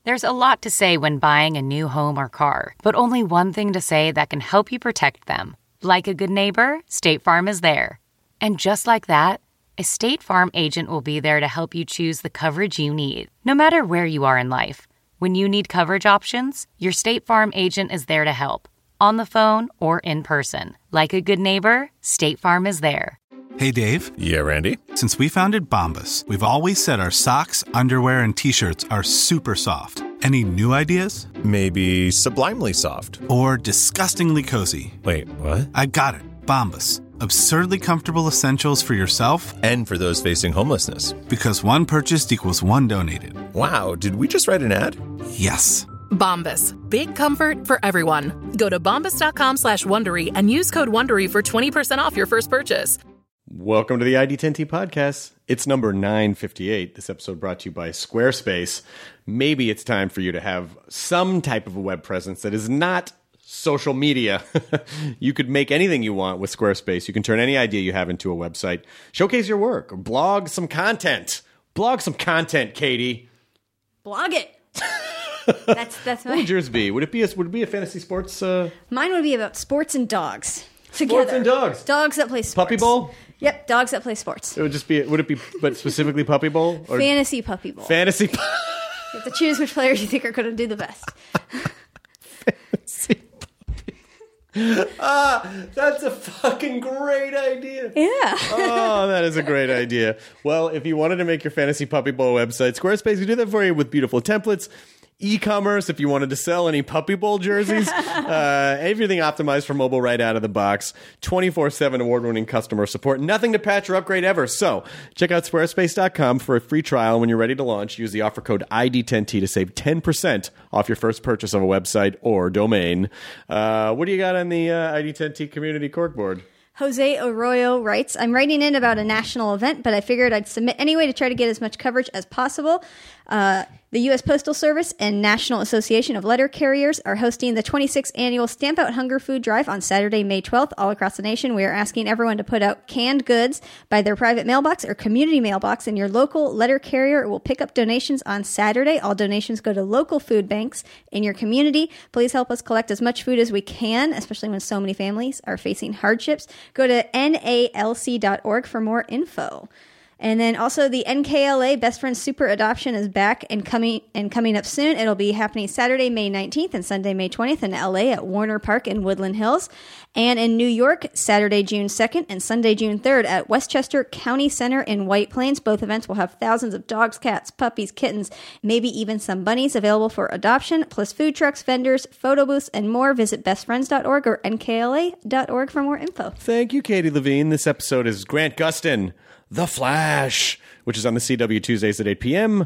There's a lot to say when buying a new home or car, but only one thing to say that can help you protect them. Like a good neighbor, State Farm is there. And just like that, a State Farm agent will be there to help you choose the coverage you need, no matter where you are in life. When you need coverage options, your State Farm agent is there to help, on the phone or in person. Like a good neighbor, State Farm is there. Hey, Dave. Yeah, Randy. Since we founded Bombas, we've always said our socks, underwear, and T-shirts are super soft. Any new ideas? Maybe sublimely soft. Or disgustingly cozy. Wait, what? I got it. Bombas. Absurdly comfortable essentials for yourself and for those facing homelessness. Because one purchased equals one donated. Wow, did we just write an ad? Yes. Bombas. Big comfort for everyone. Go to bombas.com/Wondery and use code Wondery for 20% off your first purchase. Welcome to the ID10T podcast. It's number 958. This episode brought to you by Squarespace. Maybe it's time for you to have some type of a web presence that is not social media. You could make anything you want with Squarespace. You can turn any idea you have into a website. Showcase your work or blog some content. Blog some content, Katie. Blog it. That's What my... would yours be? Would it be a fantasy sports? Mine would be about sports and dogs. Together. Sports and dogs. Dogs that play sports. Puppy bowl? Yep, dogs that play sports. It would just be. Would it be? But specifically puppy bowl or Fantasy puppy bowl. fantasy? You have to choose which players you think are going to do the best. Fantasy puppy. That's a fucking great idea. Yeah. Oh, that is a great idea. Well, if you wanted to make your fantasy puppy bowl website, Squarespace can do that for you with beautiful templates. E-commerce, if you wanted to sell any puppy bowl jerseys, everything optimized for mobile right out of the box. 24/7 award-winning customer support. Nothing to patch or upgrade ever. So check out squarespace.com for a free trial. When you're ready to launch, use the offer code ID10T to save 10% off your first purchase of a website or domain. What do you got on the ID10T community corkboard? Jose Arroyo writes, I'm writing in about a national event, but I figured I'd submit anyway to try to get as much coverage as possible. The U.S. Postal Service and National Association of Letter Carriers are hosting the 26th annual Stamp Out Hunger Food Drive on Saturday, May 12th. All across the nation, we are asking everyone to put out canned goods by their private mailbox or community mailbox, and your local letter carrier will pick up donations on Saturday. All donations go to local food banks in your community. Please help us collect as much food as we can, especially when so many families are facing hardships. Go to nalc.org for more info. And then also the NKLA Best Friends Super Adoption is back and coming up soon. It'll be happening Saturday, May 19th and Sunday, May 20th in LA at Warner Park in Woodland Hills. And in New York, Saturday, June 2nd and Sunday, June 3rd at Westchester County Center in White Plains. Both events will have thousands of dogs, cats, puppies, kittens, maybe even some bunnies available for adoption, plus food trucks, vendors, photo booths, and more. Visit bestfriends.org or nkla.org for more info. Thank you, Katie Levine. This episode is Grant Gustin, The Flash, which is on the CW Tuesdays at 8 p.m.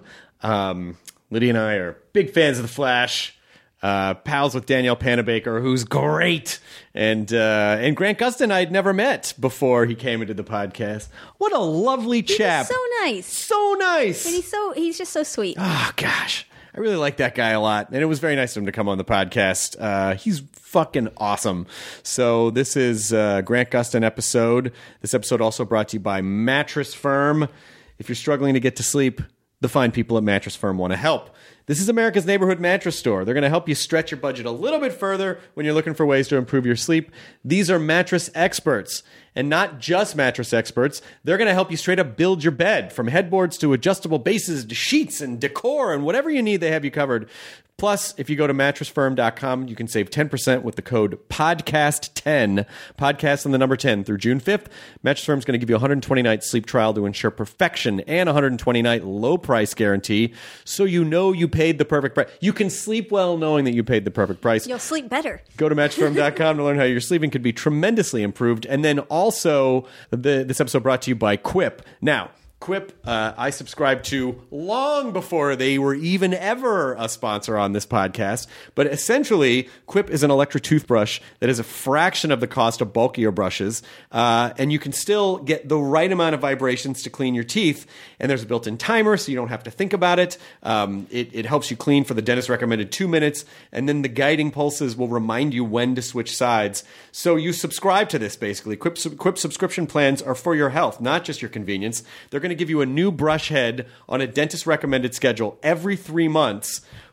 Lydia and I are big fans of The Flash. Pals with Danielle Panabaker, who's great. And Grant Gustin I'd never met before he came into the podcast. What a lovely chap. He's so nice. So nice. And he's just so sweet. Oh, gosh. I really like that guy a lot. And it was very nice of him to come on the podcast. He's fucking awesome. So this is Grant Gustin episode. This episode also brought to you by Mattress Firm. If you're struggling to get to sleep, the fine people at Mattress Firm want to help. This is America's neighborhood mattress store. They're going to help you stretch your budget a little bit further when you're looking for ways to improve your sleep. These are mattress experts, and not just mattress experts. They're going to help you straight up build your bed, from headboards to adjustable bases to sheets and decor and whatever you need, they have you covered. Plus, if you go to mattressfirm.com, you can save 10% with the code PODCAST10, podcast and the number 10, through June 5th. Mattress Firm is going to give you a 120-night sleep trial to ensure perfection and a 120-night low-price guarantee, so you know you paid the perfect price. You can sleep well knowing that you paid the perfect price. You'll sleep better. Go to mattressfirm.com to learn how your sleeping could be tremendously improved. And then also, this episode brought to you by Quip. Now, Quip, I subscribed to long before they were even ever a sponsor on this podcast. But essentially, Quip is an electric toothbrush that is a fraction of the cost of bulkier brushes. And you can still get the right amount of vibrations to clean your teeth. And there's a built-in timer, so you don't have to think about it. It helps you clean for the dentist recommended 2 minutes. And then the guiding pulses will remind you when to switch sides. So you subscribe to this, basically. Quip subscription plans are for your health, not just your convenience. They're going to give you a new brush head on a dentist recommended schedule every 3 months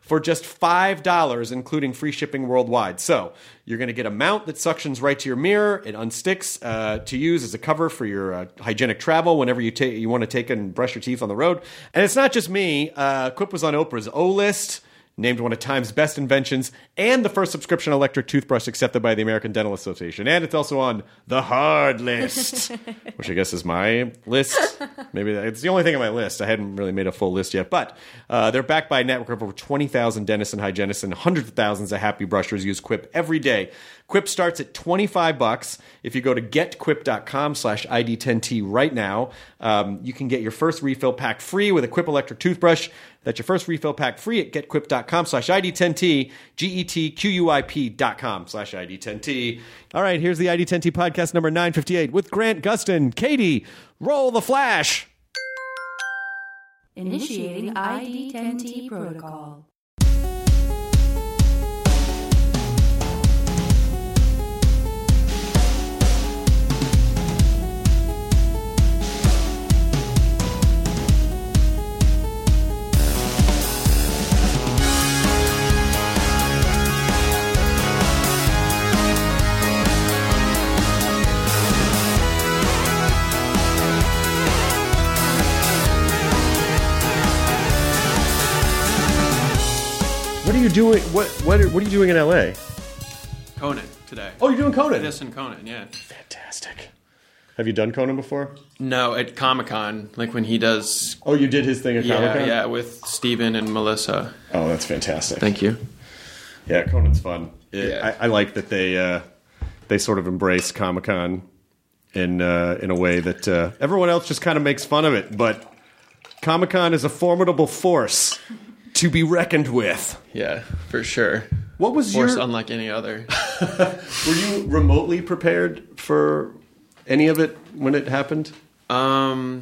for just $5, including free shipping worldwide. So you're going to get a mount that suctions right to your mirror. It unsticks to use as a cover for your hygienic travel whenever you want to take and brush your teeth on the road. And it's not just me. Quip was on Oprah's O-List, named one of Time's best inventions, and the first subscription electric toothbrush accepted by the American Dental Association. And it's also on the hard list, which I guess is my list. Maybe it's the only thing on my list. I hadn't really made a full list yet. But they're backed by a network of over 20,000 dentists and hygienists, and hundreds of thousands of happy brushers use Quip every day. Quip starts at $25. If you go to getquip.com/ID10T right now, you can get your first refill pack free with a Quip electric toothbrush. That's your first refill pack free at getquip.com/ID10T, GETQUIP.com/ID10T. All right, here's the ID10T podcast number 958 with Grant Gustin. Katie, roll the flash. Initiating ID10T protocol. What are you doing? What are you doing in LA? Conan today. Oh, you're doing Conan. This and Conan, yeah. Fantastic. Have you done Conan before? No, at Comic-Con, like when he does. Oh, you did his thing at Comic-Con? Yeah, with Steven and Melissa. Oh, that's fantastic. Thank you. Yeah, Conan's fun. Yeah. I like that they sort of embrace Comic-Con in a way that everyone else just kind of makes fun of it, but Comic-Con is a formidable force to be reckoned with. Yeah, for sure. What was Force your... unlike any other. Were you remotely prepared for any of it when it happened? And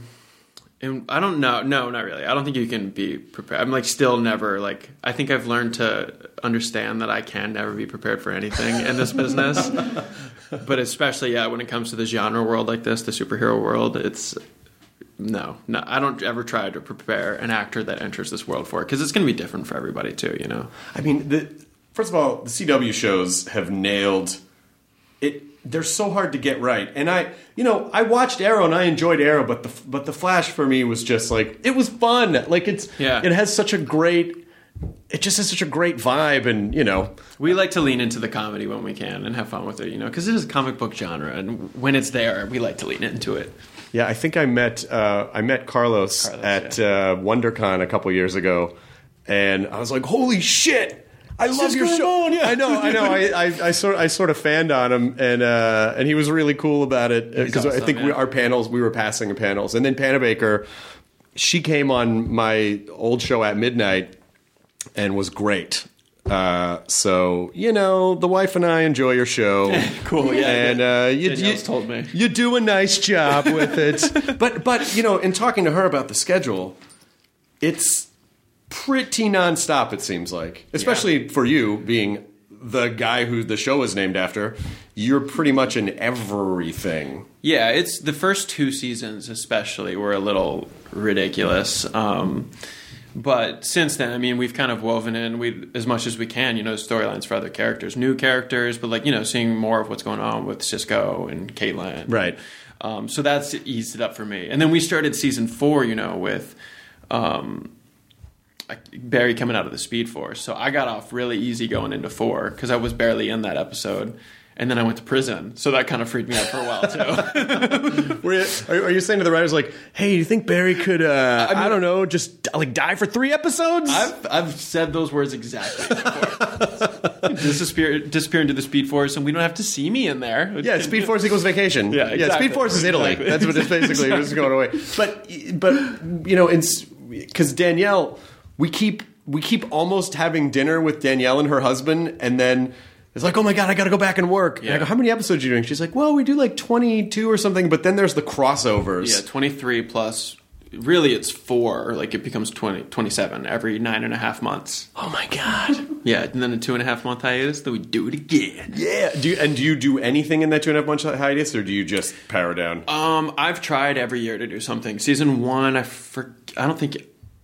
I don't know. No, not really. I don't think you can be prepared. I'm like still never like. I think I've learned to understand that I can never be prepared for anything in this business. But especially when it comes to the genre world like this, the superhero world, it's no. I don't ever try to prepare an actor that enters this world for it because it's going to be different for everybody too. You know. I mean, first of all, the CW shows have nailed it. They're so hard to get right, and I watched Arrow and I enjoyed Arrow, but the Flash for me was just like it was fun. Like it has such a great, it just has such a great vibe, and we like to lean into the comedy when we can and have fun with it, because it is a comic book genre, and when it's there, we like to lean into it. Yeah, I think I met Carlos at WonderCon a couple years ago, and I was like, holy shit. I love your show. Yeah. I know. I sort of fanned on him, and he was really cool about it because I think we were passing panels, and then Panabaker, she came on my old show at midnight and was great. So the wife and I enjoy your show. Cool. Yeah. And you told me you do a nice job with it. but in talking to her about the schedule, it's pretty nonstop, it seems like. Especially for you, being the guy who the show is named after. You're pretty much in everything. Yeah, it's the first 2 seasons especially were a little ridiculous. But since then, I mean, we've kind of woven in as much as we can, storylines for other characters. New characters, but seeing more of what's going on with Cisco and Caitlin. Right. So that's eased it up for me. And then we started season 4, with Barry coming out of the Speed Force. So I got off really easy going into 4 because I was barely in that episode. And then I went to prison. So that kind of freaked me out for a while, too. Are you saying to the writers, like, hey, do you think Barry could, I don't know, just die for 3 episodes? I've said those words exactly before. disappear into the Speed Force, and we don't have to see me in there. Yeah, Speed Force equals vacation. Yeah, exactly. Yeah, Speed Force is Italy. Exactly. That's what it's basically. Exactly. It's going away. But because Danielle... We keep almost having dinner with Danielle and her husband, and then it's like, oh my God, I got to go back and work. Yeah. And I go, how many episodes are you doing? She's like, well, we do like 22 or something, but then there's the crossovers. Yeah, 23 plus, really it's 4, like it becomes 27 every 9.5 months. Oh my God. Yeah, and then a 2.5 month hiatus, then we do it again. Yeah. Do you do anything in that 2.5 month hiatus, or do you just power down? I've tried every year to do something. Season 1, I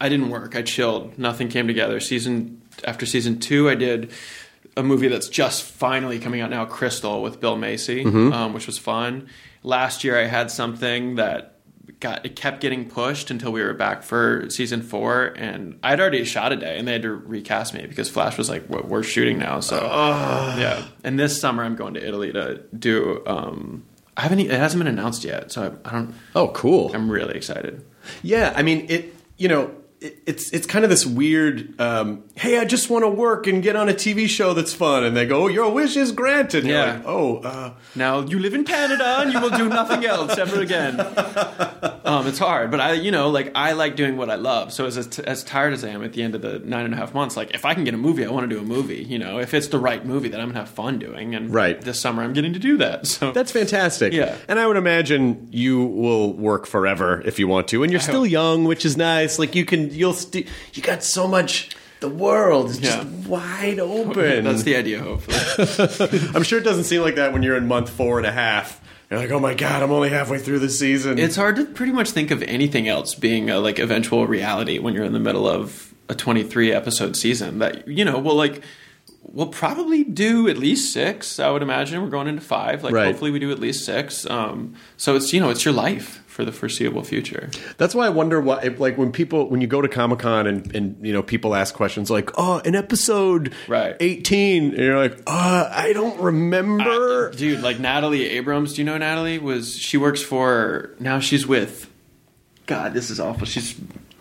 I didn't work. I chilled. Nothing came together. After season 2, I did a movie that's just finally coming out now, Crystal, with Bill Macy, which was fun. Last year, I had something that it kept getting pushed until we were back for season 4, and I'd already shot a day, and they had to recast me because Flash was like, we're shooting now. So yeah. And this summer, I'm going to Italy to do. It hasn't been announced yet, so I don't. Oh, cool! I'm really excited. Yeah, I mean it. It's kind of this weird, hey, I just want to work and get on a TV show that's fun. And they go, oh, your wish is granted. And yeah. You're like, now you live in Canada and you will do nothing else ever again. It's hard. But I like doing what I love. So as tired as I am at the end of the 9.5 months, like if I can get a movie, I want to do a movie. If it's the right movie that I'm going to have fun doing. And this summer I'm getting to do that. So that's fantastic. Yeah. And I would imagine you will work forever if you want to. And you're still young, which is nice. Like you got so much. The world is just wide open. That's the idea, hopefully. I'm sure it doesn't seem like that when you're in month 4.5. You're like, oh my God, I'm only halfway through the season. It's hard to pretty much think of anything else being a eventual reality when you're in the middle of a 23 episode season that we'll probably do at least 6. I would imagine we're going into 5. Hopefully we do at least 6. So it's it's your life for the foreseeable future. That's why I wonder why, when you go to Comic-Con and people ask questions like, oh, in episode 18, and you're like, I don't remember. Dude, like Natalie Abrams, do you know Natalie? She works for, now she's with, God, this is awful. She's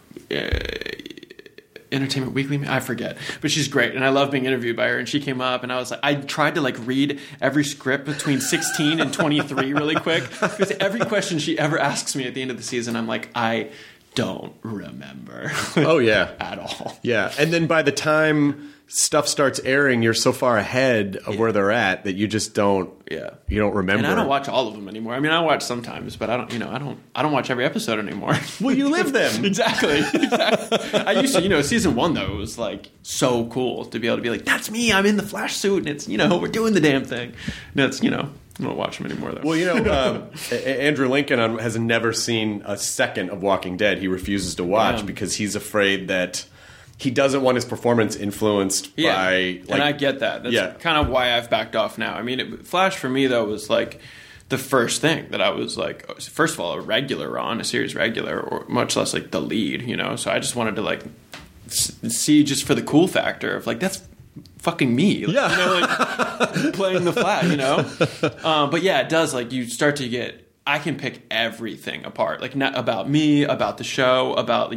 Entertainment Weekly, I forget, but she's great, and I love being interviewed by her. And she came up, and I was like, I tried to read every script between 16 and 23 really quick, because every question she ever asks me at the end of the season, I'm like, I don't remember. Oh yeah, at all. Yeah, and then by the time stuff starts airing, you're so far ahead of where they're at that you just don't. Yeah, you don't remember. And I don't watch all of them anymore. I mean, I watch sometimes, but I don't watch every episode anymore. Well, you live them. Exactly. I used to, season 1 though, it was so cool to be able to be like, that's me. I'm in the Flash suit, and it's we're doing the damn thing. And it's I don't watch them anymore though. Well, Andrew Lincoln has never seen a second of Walking Dead. He refuses to watch because he's afraid that. He doesn't want his performance influenced by... and I get that. That's kind of why I've backed off now. I mean, Flash for me, though, was the first thing that I was first of all, a series regular, or much less the lead, So I just wanted to see just for the cool factor of that's fucking me. Playing the Flash, But yeah, it does. You start to get... I can pick everything apart. Not about me, about the show, about,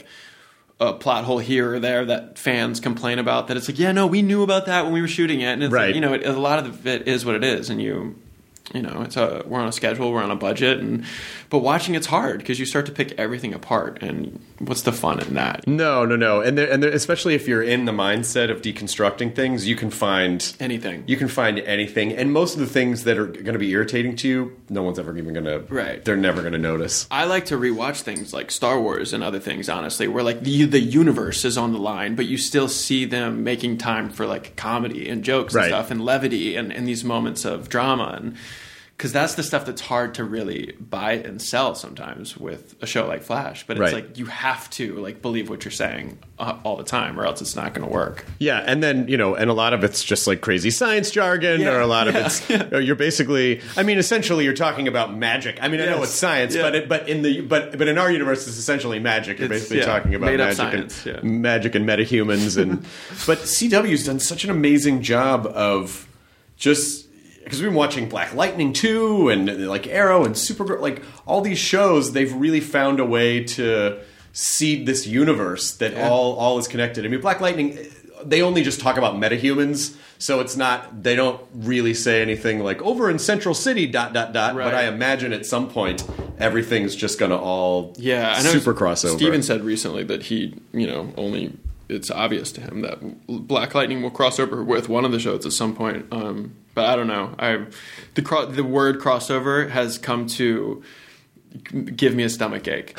a plot hole here or there that fans complain about, that it's we knew about that when we were shooting it, and it's a lot of it is what it is, and we're on a schedule, we're on a budget, but watching it's hard because you start to pick everything apart, and what's the fun in that? No, and especially if you're in the mindset of deconstructing things, you can find anything. You can find anything, and most of the things that are going to be irritating to you, no one's ever even going to. Right. They're never going to notice. I like to rewatch things like Star Wars and other things, honestly, where the universe is on the line, but you still see them making time for comedy and jokes and stuff and levity and these moments of drama and. Because that's the stuff that's hard to really buy and sell sometimes with a show like Flash. But it's you have to believe what you're saying all the time, or else it's not going to work. Yeah, and then and a lot of it's just crazy science jargon, or a lot of it's you're basically. I mean, essentially, you're talking about magic. I mean, I know it's science, but in our universe, it's essentially magic. You're basically talking about magic and metahumans, and but CW's done such an amazing job of just. Because we've been watching Black Lightning 2 and Arrow and Supergirl, all these shows, they've really found a way to seed this universe that all is connected. I mean, Black Lightning, they only just talk about metahumans, so it's not, they don't really say anything over in Central City, ... Right. But I imagine at some point, everything's just going to all super crossover. Steven said recently that he, only... It's obvious to him that Black Lightning will cross over with one of the shows at some point. But I don't know. The word crossover has come to give me a stomach ache.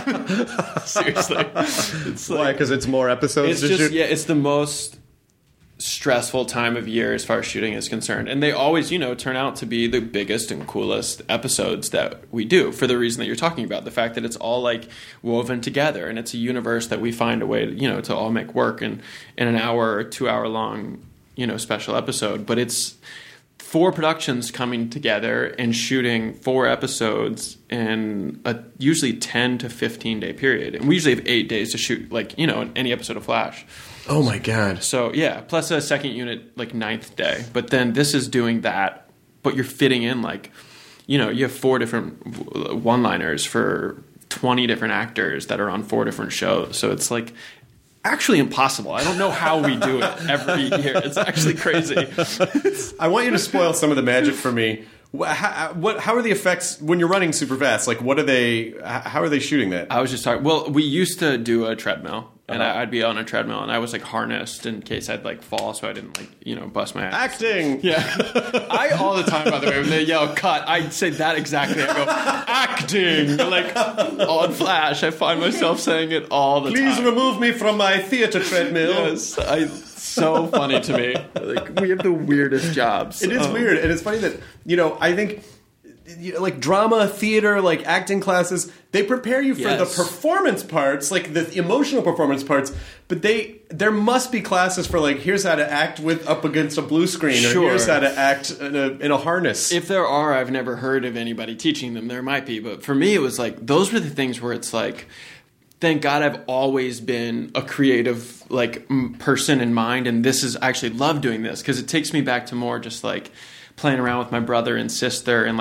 Seriously. Why? Because it's more episodes to shoot? Yeah, it's the most... stressful time of year as far as shooting is concerned. And they always, turn out to be the biggest and coolest episodes that we do for the reason that you're talking about. The fact that it's all like woven together and it's a universe that we find a way to, to all make work in an hour or 2 hour long, special episode. But it's 4 productions coming together and shooting 4 episodes in a usually 10 to 15 day period. And we usually have 8 days to shoot any episode of Flash. Oh my God. So yeah, plus a second unit, 9th day. But then this is doing that, but you're fitting in you have 4 different one-liners for 20 different actors that are on 4 different shows. So it's actually impossible. I don't know how we do it every year. It's actually crazy. I want you to spoil some of the magic for me. How are the effects when you're running super fast? What are they? How are they shooting that? I was just talking. Well, we used to do a treadmill, and I'd be on a treadmill, and I was harnessed in case I'd fall, so I didn't bust my ass. Acting. Yeah, I all the time. By the way, when they yell "cut," I say that exactly. I go acting. On Flash, I find myself saying it all the time. Please remove me from my theater treadmill. Yes, so funny to me. We have the weirdest jobs. It is weird, and it's funny that I think drama, theater, acting classes, they prepare you for the performance parts, the emotional performance parts. But there must be classes for here's how to act up against a blue screen, or here's how to act in a harness. If there are, I've never heard of anybody teaching them. There might be, but for me, it was those were the things where it's thank God I've always been a creative person in mind, and this is I actually love doing this because it takes me back to more just playing around with my brother and sister and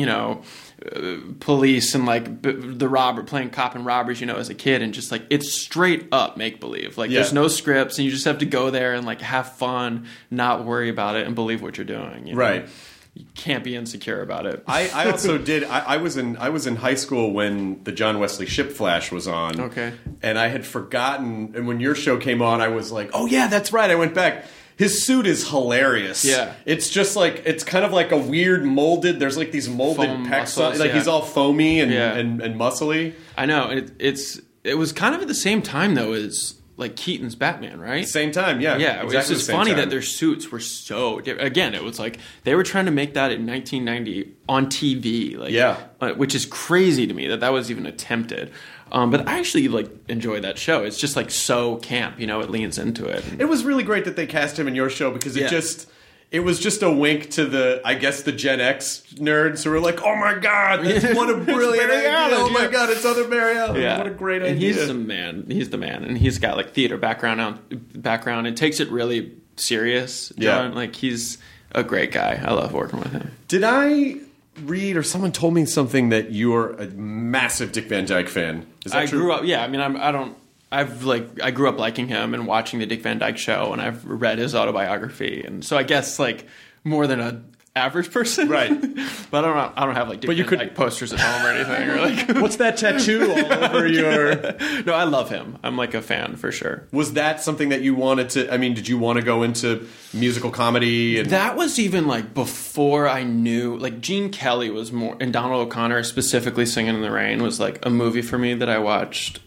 police and playing cop and robbers as a kid, and just it's straight up make believe. There's no scripts, and you just have to go there and have fun, not worry about it, and believe what you're doing. Right. You can't be insecure about it. I also did. I was in high school when the John Wesley Shipp Flash was on. Okay. And I had forgotten. And when your show came on, I was like, "Oh yeah, that's right." I went back. His suit is hilarious. Yeah. It's just it's kind of a weird molded. There's these molded foam pecs. muscles, He's all foamy and muscly. I know. It was kind of at the same time though as Keaton's Batman, right? Same time, yeah. Yeah, exactly. It's just funny that their suits were so different. Again, it was they were trying to make that in 1990 on TV. Which is crazy to me that was even attempted. But I actually enjoy that show. It's just so camp, it leans into it. It was really great that they cast him in your show because it was just a wink to the Gen X nerds who were oh my God, what a brilliant idea. Oh my God, it's other Barry Allen. Yeah. What a great idea. And he's the man. He's the man. And he's got theater background and takes it really serious. John. Yeah. He's a great guy. I love working with him. Did I read or someone told me something that you're a massive Dick Van Dyke fan? Is that true? Grew up, yeah. I mean, I grew up liking him and watching the Dick Van Dyke Show, and I've read his autobiography, and so I guess more than an average person, right? But I don't have Dick Van Dyke posters at home or anything. Or what's that tattoo all over your? No, I love him. I'm a fan for sure. Was that something that you wanted to? I mean, did you want to go into musical comedy? That was even before I knew. Gene Kelly was more, and Donald O'Connor specifically, Singing in the Rain was a movie for me that I watched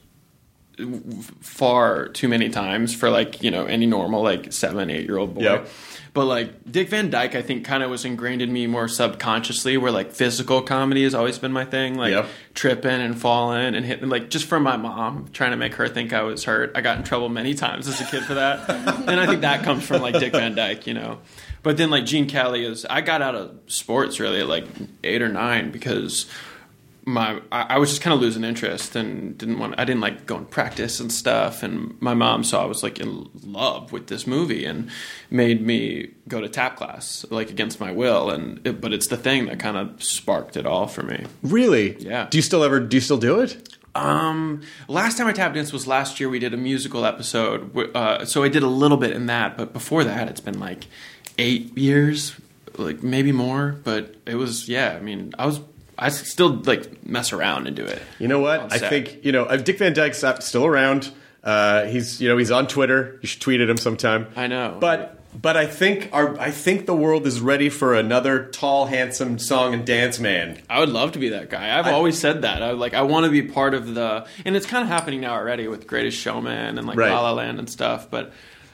far too many times for any normal 7-8-year-old boy. Yep. But Dick Van Dyke, I think kind of was ingrained in me more subconsciously, where physical comedy has always been my thing, tripping and falling and hitting, just from my mom trying to make her think I was hurt. I got in trouble many times as a kid for that, and I think that comes from Dick Van Dyke, But then Gene Kelly I got out of sports really at 8 or 9 because I was just kind of losing interest and I didn't like going to practice and stuff, and my mom saw I was in love with this movie and made me go to tap class against my will, but it's the thing that kind of sparked it all for me. Really? Yeah. Do you still do it? Last time I tap danced was last year. We did a musical episode, so I did a little bit in that, but before that it's been 8 years, maybe more, but it was I still mess around and do it. You know what? I think Dick Van Dyke's still around. He's on Twitter. You should tweet at him sometime. I know, but I think the world is ready for another tall, handsome song and dance man. I would love to be that guy. I've always said that. I want to be part of and it's kind of happening now already with Greatest Showman and right. La La Land and stuff. But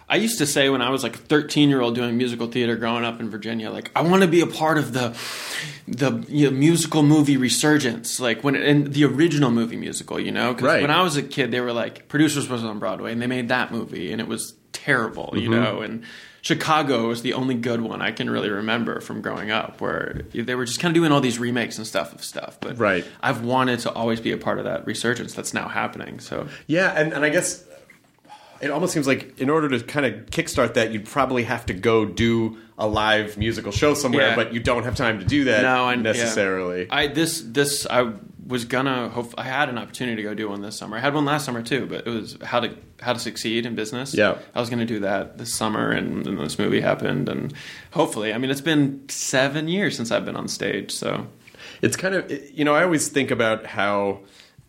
I used to say when I was like a 13-year-old doing musical theater growing up in Virginia, like I want to be a part of the musical movie resurgence, like in the original movie musical, because when I was a kid, they were like Producers was on Broadway and they made that movie and it was terrible, and Chicago was the only good one I can really remember from growing up, where they were just kind of doing all these remakes and stuff. But I've wanted to always be a part of that resurgence that's now happening. So yeah, and I guess it almost seems like in order to kind of kickstart that, you'd probably have to go do a live musical show somewhere, but you don't have time to do that necessarily. Yeah. I was gonna hope I had an opportunity to go do one this summer. I had one last summer too, but it was how to succeed in business. Yeah, I was gonna do that this summer, and then this movie happened, and hopefully, I mean, it's been 7 years since I've been on stage, so it's kind of I always think about how.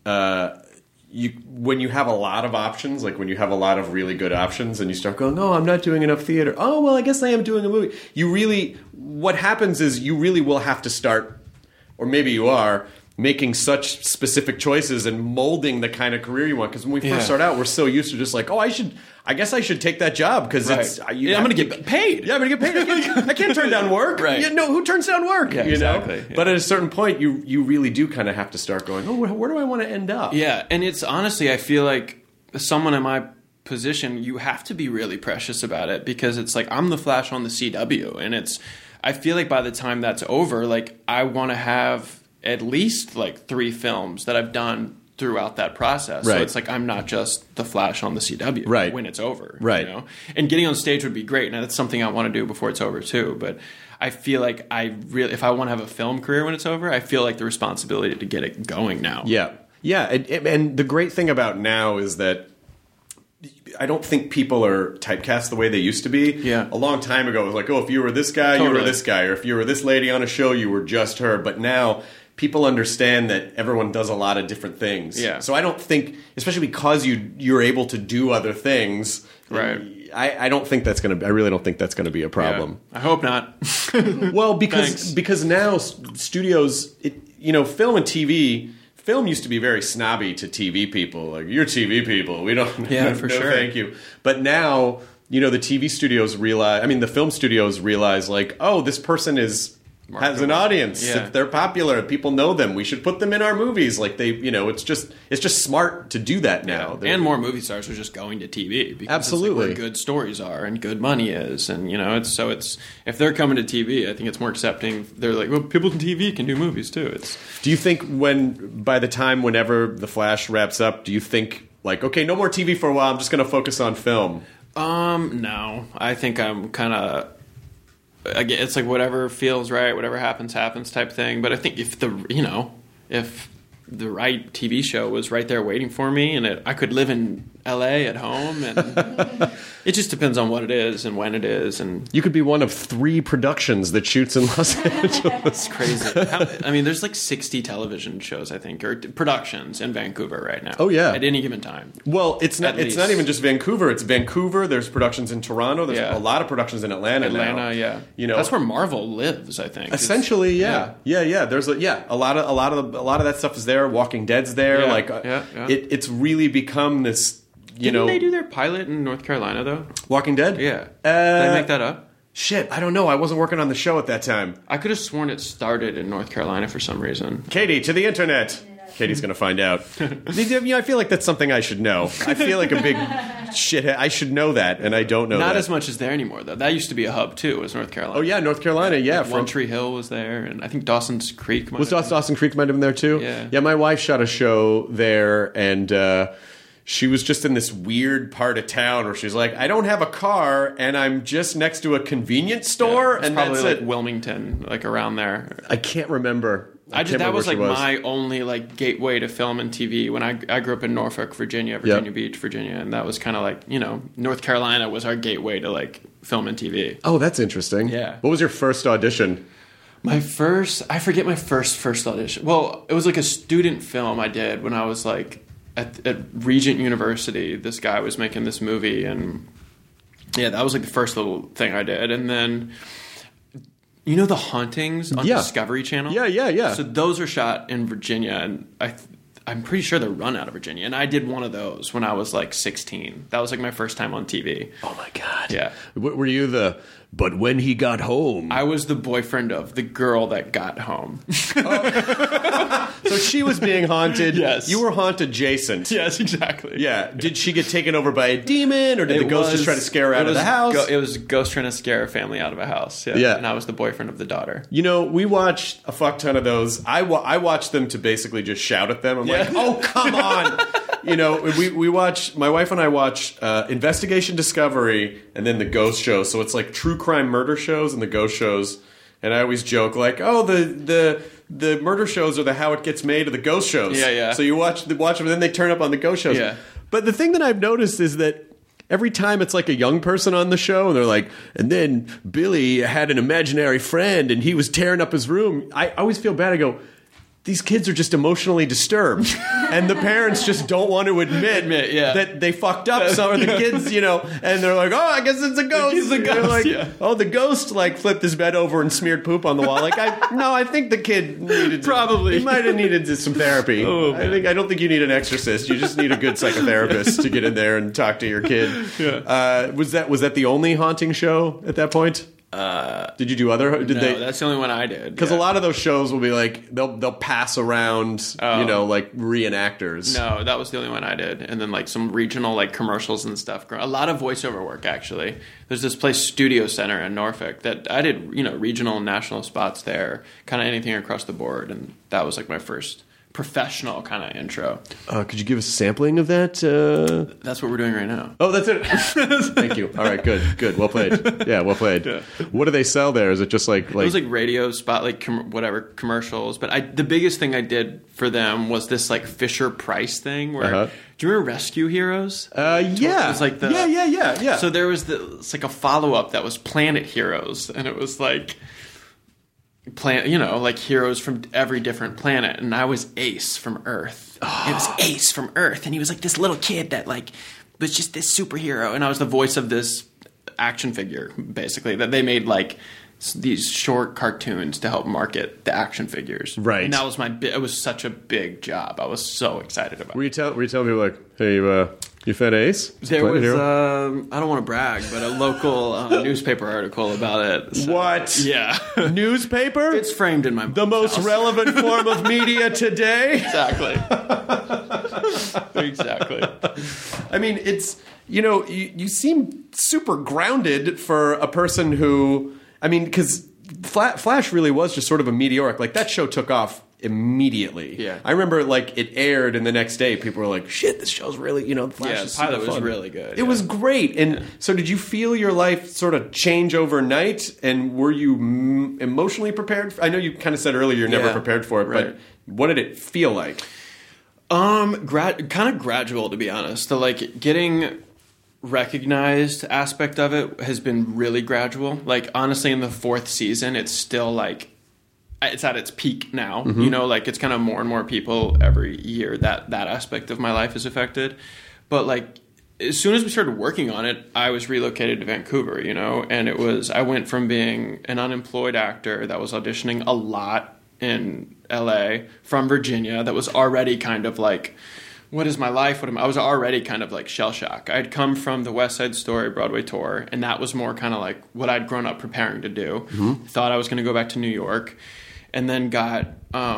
When you have a lot of options, like when you have a lot of really good options and you start going, oh, I'm not doing enough theater. Oh, well, I guess I am doing a movie. What happens is you really will have to start, or maybe you are, making such specific choices and molding the kind of career you want. Because when we first start out, we're so used to just like, oh, I guess I should take that job because I'm going to get paid. Yeah, I'm going to get paid. I can't turn down work. Right. Who turns down work? Yeah, exactly. Yeah. But at a certain point, you really do kind of have to start going, oh, where do I want to end up? Yeah, and it's honestly, I feel like someone in my position, you have to be really precious about it because it's like I'm the Flash on the CW, and I feel like by the time that's over, like I want to have at least like 3 films that I've done throughout that process. Right. So it's like I'm not just the Flash on the CW when it's over. Right. And getting on stage would be great, and that's something I want to do before it's over too. But I feel like if I want to have a film career when it's over, I feel like the responsibility to get it going now. Yeah. Yeah. And the great thing about now is that I don't think people are typecast the way they used to be. Yeah. A long time ago, it was like, oh, if you were this guy, you were this guy. Or if you were this lady on a show, you were just her. But now people understand that everyone does a lot of different things. Yeah. So I don't think, especially because you're able to do other things, right? I don't think that's going to. I really don't think that's going to be a problem. Yeah. I hope not. Well, because now studios, film and TV. Film used to be very snobby to TV people. Like, you're TV people. We don't. Yeah, for sure. Thank you. But now, the TV studios realize. I mean, the film studios realize, like, oh, this person has an audience. Yeah. They're popular. People know them. We should put them in our movies. Like it's just smart to do that now. Yeah. And more movie stars are just going to TV because absolutely it's like where good stories are and good money is. And it's if they're coming to TV, I think it's more accepting. They're like, well, people in TV can do movies too. Do you think whenever The Flash wraps up, do you think like, okay, no more TV for a while, I'm just going to focus on film? No. I think I'm kind of. Again, it's like whatever feels right, whatever happens type thing. But I think if the right TV show was right there waiting for me, and I could live in LA at home, and it just depends on what it is and when it is. And you could be one of 3 productions that shoots in Los Angeles. It's crazy. There's like 60 television shows, I think, or productions in Vancouver right now. Oh yeah, at any given time. Well, it's not even just Vancouver. It's Vancouver. There's productions in Toronto. There's a lot of productions in Atlanta now. Yeah. that's where Marvel lives, I think. Essentially, yeah. There's a lot of that stuff is there. Walking Dead's there. It's really become this. Didn't they do their pilot in North Carolina, though? Walking Dead? Yeah. Did I make that up? Shit, I don't know. I wasn't working on the show at that time. I could have sworn it started in North Carolina for some reason. Katie, to the internet. Katie's going to find out. I feel like that's something I should know. I feel like a big shithead. I should know that, and I don't know that. Not as much as there anymore, though. That used to be a hub, too, was North Carolina. Oh, yeah, North Carolina, yeah. One Tree Hill was there, and I think Dawson's Creek might Dawson Creek might have been there, too? Yeah. Yeah, my wife shot a show there, and she was just in this weird part of town where she's like, I don't have a car, and I'm just next to a convenience store, and probably that's like Wilmington, like around there. I can't remember. That was like my only like gateway to film and TV when I grew up in Norfolk, Virginia Beach, Virginia, and that was kind of like, North Carolina was our gateway to like film and TV. Oh, that's interesting. Yeah. What was your first audition? I forget my first audition. Well, it was like a student film I did when I was like at Regent University. This guy was making this movie, and that was like the first little thing I did, and then. The Hauntings on Discovery Channel? Yeah. So those are shot in Virginia, and I'm pretty sure they're run out of Virginia. And I did one of those when I was like 16. That was like my first time on TV. Oh my God. Yeah. Were you but when he got home? I was the boyfriend of the girl that got home. So she was being haunted. Yes. You were haunted adjacent. Yes, exactly. Yeah. Did she get taken over by a demon, or did the ghost just try to scare her out of the house? It was a ghost trying to scare a family out of a house. Yeah. And I was the boyfriend of the daughter. You know, we watched a fuck ton of those. I watched them to basically just shout at them. I'm like, oh, come on. You know, we watch, my wife and I watch Investigation Discovery and then the ghost show. So it's like true crime murder shows and the ghost shows. And I always joke like, oh, the murder shows are the How It Gets Made of the ghost shows. Yeah, yeah. So you watch them and then they turn up on the ghost shows. Yeah. But the thing that I've noticed is that every time it's like a young person on the show and they're like, and then Billy had an imaginary friend and he was tearing up his room. I always feel bad. I go, these kids are just emotionally disturbed. And the parents just don't want to admit that they fucked up some of the kids, you know, and they're like, oh, I guess it's a ghost. It's a ghost, like, oh, the ghost like flipped his bed over and smeared poop on the wall. Like, I think the kid needed probably. He might have needed some therapy. Oh, I don't think you need an exorcist. You just need a good psychotherapist to get in there and talk to your kid. Yeah. Was that the only haunting show at that point? Did you do other? That's the only one I did. Because a lot of those shows will be like they'll pass around, you know, like reenactors. No, that was the only one I did, and then like some regional like commercials and stuff. A lot of voiceover work actually. There's this place, Studio Center in Norfolk, that I did, you know, regional and national spots there, kind of anything across the board, and that was like my first professional kind of intro. Could you give us a sampling of that? That's what we're doing right now. Oh, that's it. Thank you. All right, good. Well played. Yeah, well played. Yeah. What do they sell there? Is it just like... It was like radio spot, like whatever, commercials. But the biggest thing I did for them was this like Fisher Price thing where... Do you remember Rescue Heroes? Yeah. It was like Yeah. So there was it's like a follow-up that was Planet Heroes. And it was like... like heroes from every different planet, and I was Ace from Earth. It was Ace from Earth, and he was like this little kid that like was just this superhero, and I was the voice of this action figure, basically, that they made like these short cartoons to help market the action figures. Right. And that was it was such a big job. I was so excited about it. Were you telling people like, hey, you fed Ace? There was, I don't want to brag, but a local newspaper article about it. So, what? Yeah. Newspaper? It's framed in my The most house. relevant form of media today? Exactly. Exactly. I mean, it's, you know, you seem super grounded for a person who, I mean, because Flash really was just sort of a meteoric. Like, that show took off immediately. Yeah. I remember, like, it aired, and the next day people were like, shit, this show's really, you know, Flash is the pilot super was fun. really good. It was great. And so did you feel your life sort of change overnight? And were you emotionally prepared? I know you kind of said earlier you're never prepared for it, but what did it feel like? Kind of gradual, to be honest. The, like, getting recognized aspect of it has been really gradual. Like, honestly, in the 4th season, it's still, like, it's at its peak now. Mm-hmm. You know, like, it's kind of more and more people every year that aspect of my life is affected. But, like, as soon as we started working on it, I was relocated to Vancouver, you know, and I went from being an unemployed actor that was auditioning a lot in LA from Virginia that was already kind of like, what is my life? I was already kind of like shell shock. I'd come from the West Side Story Broadway tour, and that was more kind of like what I'd grown up preparing to do. Mm-hmm. Thought I was going to go back to New York, and then got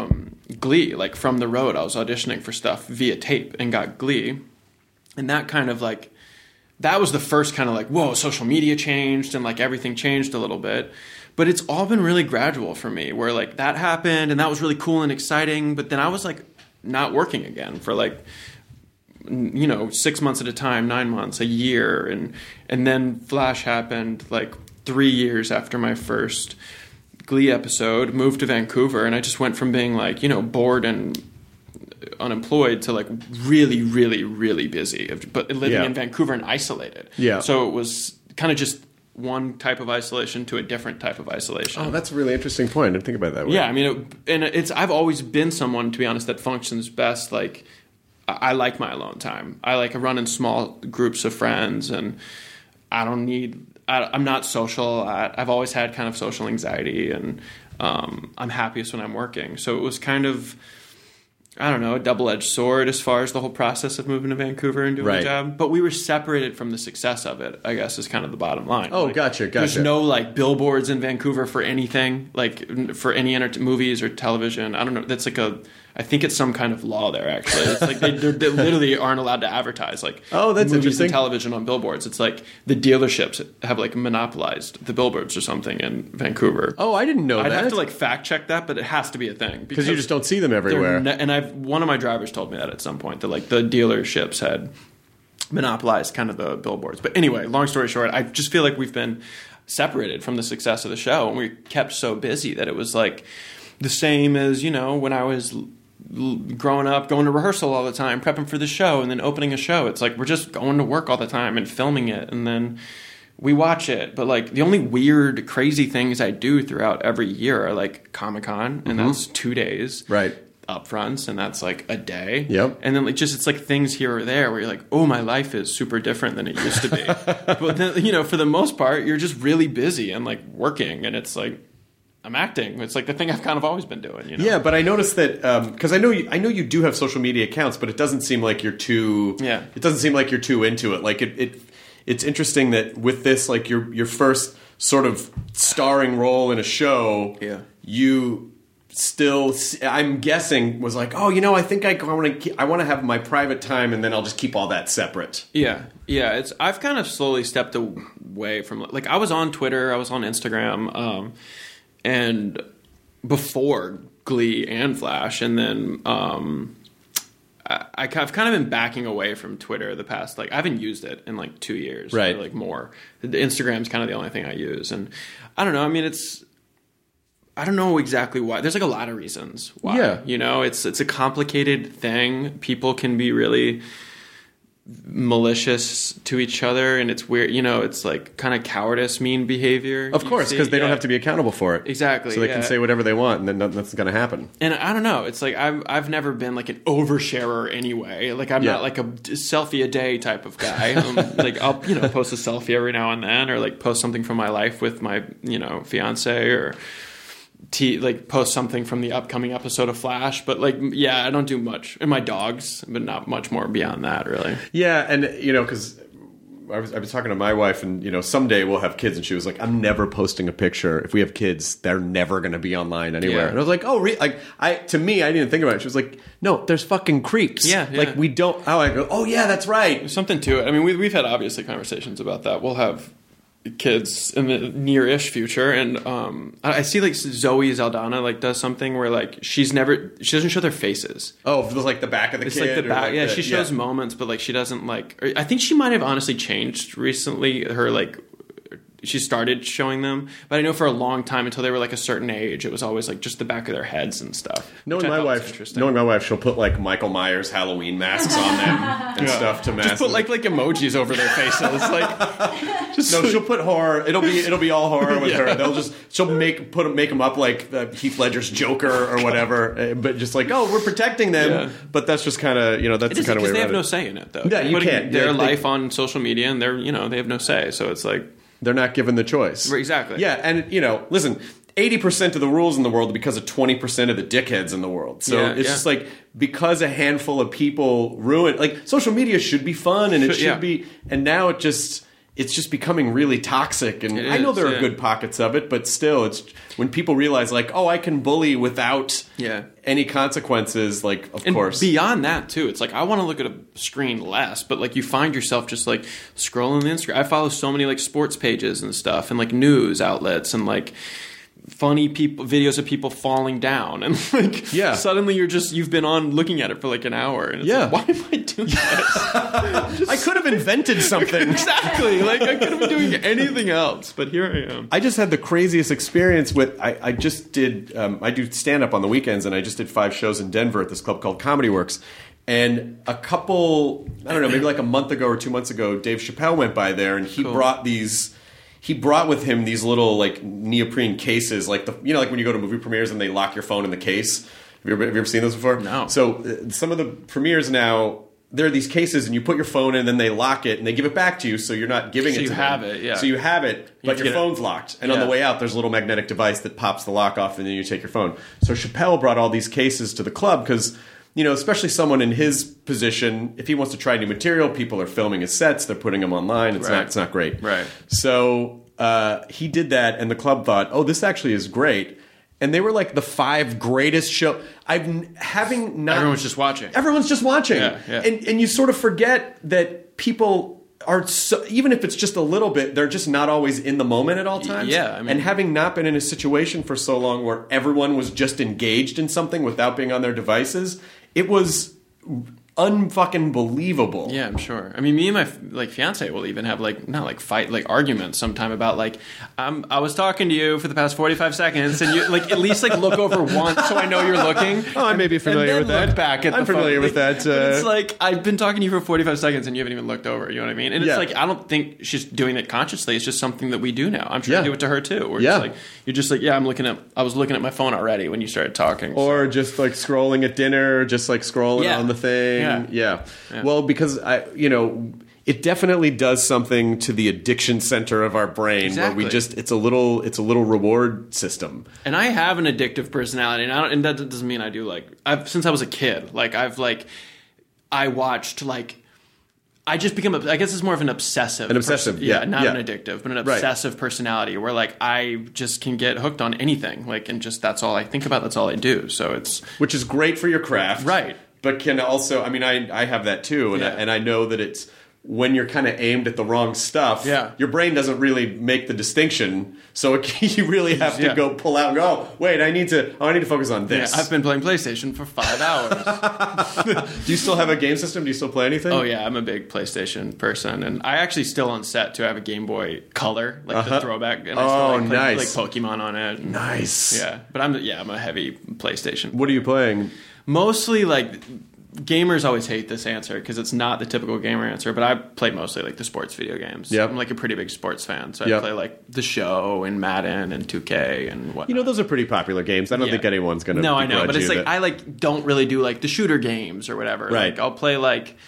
Glee, like from the road. I was auditioning for stuff via tape and got Glee. And that kind of like, that was the first kind of like, whoa, social media changed and like everything changed a little bit. But it's all been really gradual for me, where like that happened and that was really cool and exciting. But then I was like not working again for like, you know, 6 months at a time, 9 months, a year. And then Flash happened like 3 years after my first Glee episode, moved to Vancouver. And I just went from being like, you know, bored and unemployed to like really, really, really busy, but living in Vancouver and isolated. Yeah. So it was kind of just one type of isolation to a different type of isolation. Oh, that's a really interesting point. I didn't think about it that way. Yeah, I mean, I've always been someone, to be honest, that functions best. Like, I like my alone time. I like running small groups of friends, and I'm not social. I've always had kind of social anxiety, and I'm happiest when I'm working. So it was kind of I don't know, a double-edged sword as far as the whole process of moving to Vancouver and doing Right. the job. But we were separated from the success of it, I guess, is kind of the bottom line. Oh, Like, gotcha. There's no, like, billboards in Vancouver for anything, like, for any movies or television. I don't know. That's like I think it's some kind of law there, actually. It's like they literally aren't allowed to advertise, like, Oh, that's movies interesting. and television on billboards. It's like the dealerships have, like, monopolized the billboards or something in Vancouver. Oh, I didn't know I'd that. have to, like, fact check that, but it has to be a thing. because you just don't see them everywhere. And one of my drivers told me that at some point, that, like, the dealerships had monopolized kind of the billboards. But anyway, long story short, I just feel like we've been separated from the success of the show, and we kept so busy that it was like the same as, you know, when I was growing up, going to rehearsal all the time, prepping for the show, and then opening a show. It's like we're just going to work all the time and filming it, and then we watch it. But, like, the only weird, crazy things I do throughout every year are, like, Comic-Con, and that's 2 days. Right. Upfronts, and that's like a day. Yep. And then, like, just it's like things here or there where you're like, oh, my life is super different than it used to be. But then, you know, for the most part, you're just really busy and, like, working, and it's like I'm acting. It's like the thing I've kind of always been doing. You know? Yeah, but I noticed that because I know you do have social media accounts, but it doesn't seem like you're too. Yeah. It doesn't seem like you're too into it. Like it's interesting that with this, like your first sort of starring role in a show, Yeah. you still, I'm guessing, was like, oh, you know, I think I want to have my private time, and then I'll just keep all that separate. Yeah. I've kind of slowly stepped away from, like, I was on Twitter, I was on Instagram, and before Glee and Flash, and then I've kind of been backing away from Twitter the past, like, I haven't used it in like 2 years, right? Or like more. The Instagram's kind of the only thing I use, and I don't know. I mean, I don't know exactly why. There's like a lot of reasons why. Yeah. You know, it's a complicated thing. People can be really malicious to each other, and it's weird. You know, it's like kind of cowardice, mean behavior. Of course, because they don't have to be accountable for it. Exactly. So they can say whatever they want, and then nothing's going to happen. And I don't know. It's like I've never been like an oversharer anyway. Like I'm not like a selfie a day type of guy. Like I'll post a selfie every now and then, or like post something from my life with my fiance, or like post something from the upcoming episode of Flash. But like, yeah, I don't do much. And my dogs, but not much more beyond that, really. Yeah, and because I was talking to my wife, and someday we'll have kids, and she was like, I'm never posting a picture. If we have kids, they're never going to be online anywhere. Yeah. And I was like, oh, really? Like, to me, I didn't think about it. She was like, no, there's fucking creeps. Yeah. Like, we don't. Oh, I go, oh yeah, that's right. There's something to it. I mean, we've had obviously conversations about that. We'll have kids in the near-ish future, and I see like Zoe Zaldana like does something where like she doesn't show their faces. Oh, like the back of the It's kid. like the back. Like she shows moments, but like she doesn't like. I think she might have honestly changed recently. Her like. She started showing them, but I know for a long time, until they were like a certain age, it was always like just the back of their heads and stuff. Knowing my wife, she'll put like Michael Myers Halloween masks on them and stuff to mask. Just put like emojis over their faces. Like, she'll put horror. It'll be all horror with her. She'll make them up like Heath Ledger's Joker or whatever, but just like, oh, we're protecting them. Yeah. But that's just kind of that's the kind of way. Because they have no say in it, though. Yeah, you can't. Their life on social media, and they have no say. So it's like. They're not given the choice. Exactly. Yeah, and listen, 80% of the rules in the world are because of 20% of the dickheads in the world. So it's just like because a handful of people ruin, like social media should be fun and it should be, and now it's just becoming really toxic. And I know there are good pockets of it, but still, it's when people realize like, oh, I can bully without any consequences. Like, of course, beyond that too, it's like I want to look at a screen less, but like you find yourself just like scrolling the Instagram. I follow so many like sports pages and stuff, and like news outlets, and like funny videos of people falling down, and like suddenly you've been on looking at it for like an hour, and it's like, why am I doing this? I could have invented something. Exactly, like I could have been doing anything else, but here I am. I just had the craziest experience with I just did I do stand up on the weekends, and I just did 5 shows in Denver at this club called Comedy Works. And a couple, I don't know, maybe like a month ago or 2 months ago, Dave Chappelle went by there, and he brought with him these little like neoprene cases, like like when you go to movie premieres and they lock your phone in the case. Have you ever seen those before? No. So some of the premieres now, there are these cases, and you put your phone in, and then they lock it, and they give it back to you, so you're not giving it to them. So you have it, yeah. So you have it, but your phone's locked. And on the way out, there's a little magnetic device that pops the lock off, and then you take your phone. So Chappelle brought all these cases to the club because especially someone in his position, if he wants to try new material, people are filming his sets, they're putting them online. It's not great. Right. So he did that, and the club thought, oh, this actually is great. And they were like the 5 greatest show. Everyone's just watching. Everyone's just watching. Yeah. And you sort of forget that people are so, even if it's just a little bit, they're just not always in the moment at all times. Yeah, I mean, and having not been in a situation for so long where everyone was just engaged in something without being on their devices, it was unfucking believable. Yeah, I'm sure. I mean, me and my fiance will even have arguments sometime about I was talking to you for the past 45 seconds, and you at least look over once so I know you're looking. Oh, I may be familiar with that. Look back at I'm familiar with that. But it's I've been talking to you for 45 seconds and you haven't even looked over. You know what I mean? And it's I don't think she's doing it consciously. It's just something that we do now. I'm sure you do it to her too. Where you're just I was looking at my phone already when you started talking. Or just scrolling at dinner, just scrolling on the thing. Yeah. Well, because it definitely does something to the addiction center of our brain where we just it's a little reward system. And I have an addictive personality, and that doesn't mean I do since I was a kid. I watched I just become I guess it's more of an obsessive. An obsessive, not an addictive, but an obsessive personality where I just can get hooked on anything, and just that's all I think about, that's all I do. So it's which is great for your craft. Right. But can also, I have that too, and I know that it's when you're kind of aimed at the wrong stuff, your brain doesn't really make the distinction, so you really have to go pull out and go, oh, wait, I need to focus on this. Yeah, I've been playing PlayStation for 5 hours. Do you still have a game system? Do you still play anything? Oh yeah, I'm a big PlayStation person, and I actually still on set too. I have a Game Boy Color, the throwback, and I still play Pokemon on it. And, nice. Yeah, but I'm a heavy PlayStation. What are you playing? Mostly gamers always hate this answer because it's not the typical gamer answer, but I play mostly the sports video games. Yep. I'm a pretty big sports fan, so I play The Show and Madden and 2K and whatnot. Those are pretty popular games. I don't think anyone's going to. No, I know, but it's I don't really do the shooter games or whatever. Right. I'll play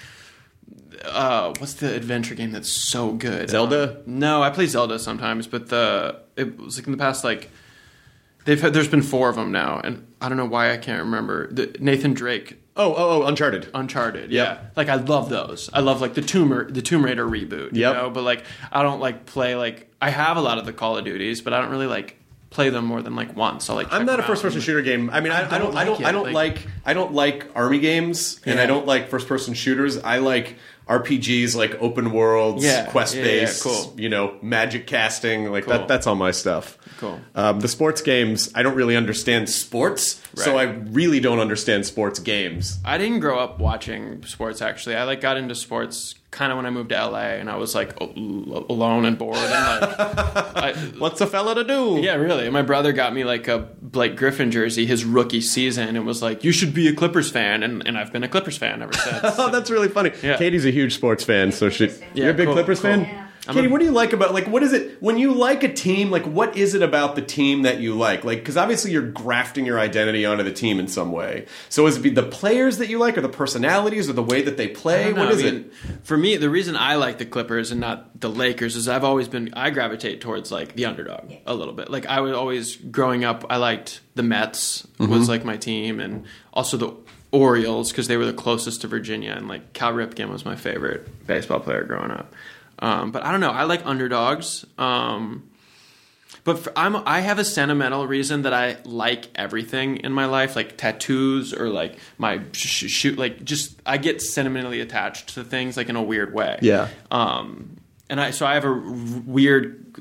what's the adventure game that's so good? Zelda? No, I play Zelda sometimes, but it was in the past there's been 4 of them now, and I don't know why I can't remember. Nathan Drake. Oh, Uncharted. Uncharted, yeah. I love those. I love the Tomb Raider reboot, you know? But I don't play I have a lot of the Call of Duties, but I don't really play them more than once. I'll I'm not a first-person shooter game. I mean, I don't like army games, and I don't like first-person shooters. I like RPGs, open worlds, quest-based, cool. Magic casting, cool. That's all my stuff. Cool. The sports games, I don't really understand sports, so I really don't understand sports games. I didn't grow up watching sports, actually. I got into sports kind of when I moved to LA, and I was alone and bored. And what's a fella to do? Yeah, really. My brother got me a Blake Griffin jersey his rookie season, and was you should be a Clippers fan, and I've been a Clippers fan ever since. Oh, that's really funny. Yeah. Katie's a huge sports fan, so you're a big Clippers fan? Yeah. Katie, what do you like about, what is it, when you like a team, what is it about the team that you like? Because obviously you're grafting your identity onto the team in some way. So is it the players that you like, or the personalities, or the way that they play? What is it? For me, the reason I like the Clippers and not the Lakers is I gravitate towards, the underdog a little bit. I was always, growing up, I liked the Mets, was, my team, and also the Orioles, because they were the closest to Virginia, and, Cal Ripken was my favorite baseball player growing up. But I don't know. I like underdogs. But I have a sentimental reason that I like everything in my life, like tattoos or my shoot. I get sentimentally attached to things in a weird way. Yeah. And I have a weird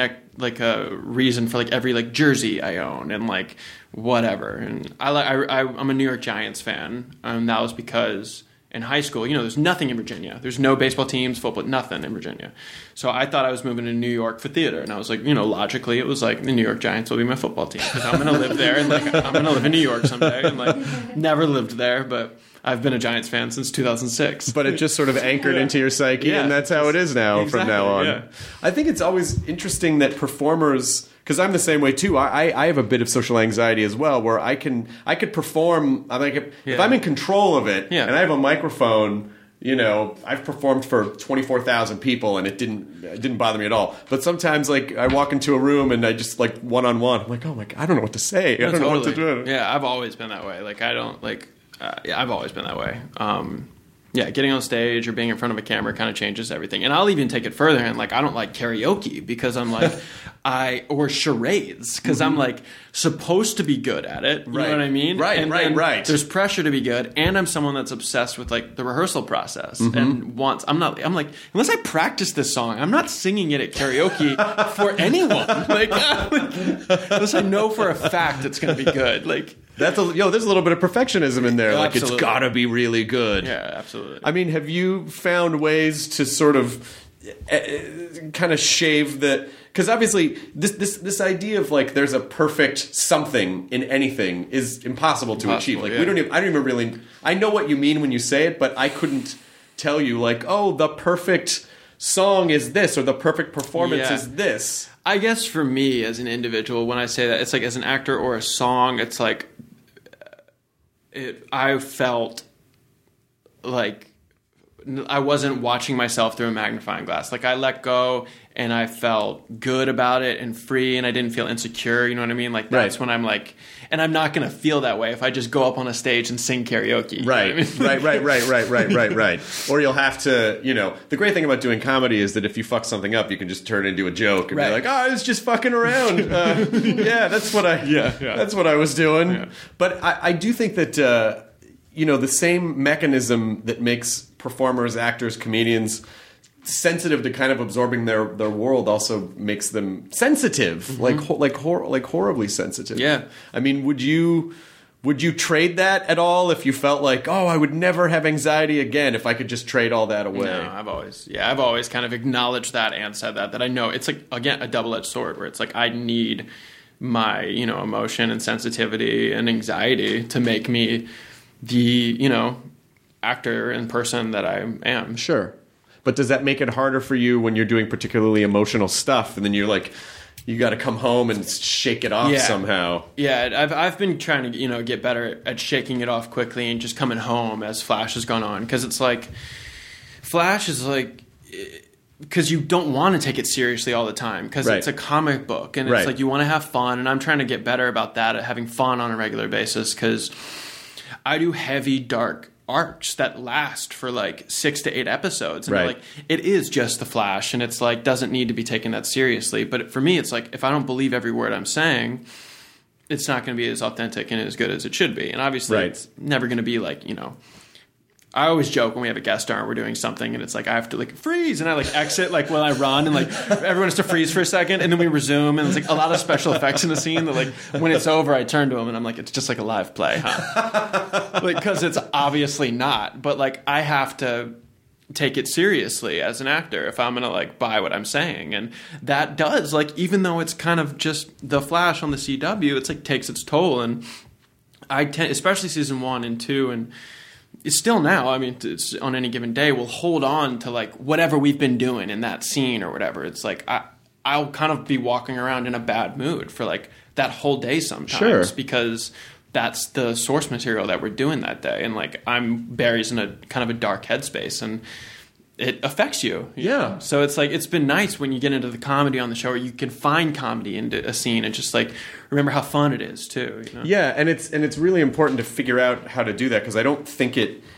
a reason for every jersey I own and whatever. And I'm a New York Giants fan, and that was because in high school, there's nothing in Virginia. There's no baseball teams, football, nothing in Virginia. So I thought I was moving to New York for theater. And I was logically, it was the New York Giants will be my football team because I'm going to live there. And I'm going to live in New York someday. And never lived there, but I've been a Giants fan since 2006. But it just sort of anchored into your psyche, and that's how it is now from now on. Yeah. I think it's always interesting that performers... Because I'm the same way too. I have a bit of social anxiety as well, where I could perform. If I'm in control of it, and I have a microphone, I've performed for 24,000 people, and it didn't bother me at all. But sometimes, I walk into a room and I just one-on-one, I'm oh my God, I don't know what to say. I don't know what to do. Yeah, I've always been that way. I've always been that way. Getting on stage or being in front of a camera kind of changes everything. And I'll even take it further and like I don't like karaoke because I'm like or charades because I'm like supposed to be good at it. You know what I mean? Right. There's pressure to be good, and I'm someone that's obsessed with like the rehearsal process and I'm like unless I practice this song, I'm not singing it at karaoke for anyone. Like unless I know for a fact it's going to be good. Like there's a little bit of perfectionism in there. Like absolutely. It's gotta be really good. Yeah, absolutely. I mean, have you found ways to sort of kind of shave the? Because obviously, this idea of like there's a perfect something in anything is impossible to achieve. Like I don't even really. I know what you mean when you say it, but I couldn't tell you like, oh, the perfect song is this or the perfect performance is this. I guess for me as an individual, when I say that, it's like as an actor or a song, it's like I felt like I wasn't watching myself through a magnifying glass. Like I let go and I felt good about it and free and I didn't feel insecure. You know what I mean? Like that's when I'm like, and I'm not going to feel that way if I just go up on a stage and sing karaoke. Right, you know what I mean? right. Or you'll have to, the great thing about doing comedy is that if you fuck something up, you can just turn it into a joke and be like, oh, I was just fucking around. That's what that's what I was doing. Yeah. But I do think that, the same mechanism that makes performers, actors, comedians sensitive to kind of absorbing their world also makes them sensitive, like horribly sensitive. Yeah. I mean, would you trade that at all if you felt like, oh, I would never have anxiety again if I could just trade all that away? No, I've always kind of acknowledged that and said that I know it's like, again, a double-edged sword where it's like I need my, emotion and sensitivity and anxiety to make me the, actor and person that I am. Sure. But does that make it harder for you when you're doing particularly emotional stuff and then you're like, you got to come home and shake it off somehow? Yeah, I've been trying to, get better at shaking it off quickly and just coming home as Flash has gone on. Because it's like, Flash is like, because you don't want to take it seriously all the time because it's a comic book and it's like you want to have fun. And I'm trying to get better about that, at having fun on a regular basis because I do heavy, dark arcs that last for like 6 to 8 episodes and like it is just the Flash and it's like doesn't need to be taken that seriously, but for me it's like if I don't believe every word I'm saying, it's not going to be as authentic and as good as it should be. And obviously it's never going to be like, I always joke when we have a guest star and we're doing something and it's like I have to like freeze and I like exit like when I run and like everyone has to freeze for a second and then we resume and it's like a lot of special effects in the scene that like when it's over I turn to him and I'm like, it's just like a live play, huh? Like because it's obviously not, but like I have to take it seriously as an actor if I'm gonna like buy what I'm saying. And that does, like, even though it's kind of just the Flash on the CW, it's like takes its toll. And I tend, especially season 1 and 2 and it's still now, I mean, it's on any given day, we'll hold on to like whatever we've been doing in that scene or whatever. It's like I'll kind of be walking around in a bad mood for like that whole day sometimes because that's the source material that we're doing that day. And like Barry's in a kind of a dark headspace and it affects you. Yeah. So it's like, it's been nice when you get into the comedy on the show where you can find comedy into a scene and just like remember how fun it is too. Yeah. And it's really important to figure out how to do that. Cause I don't think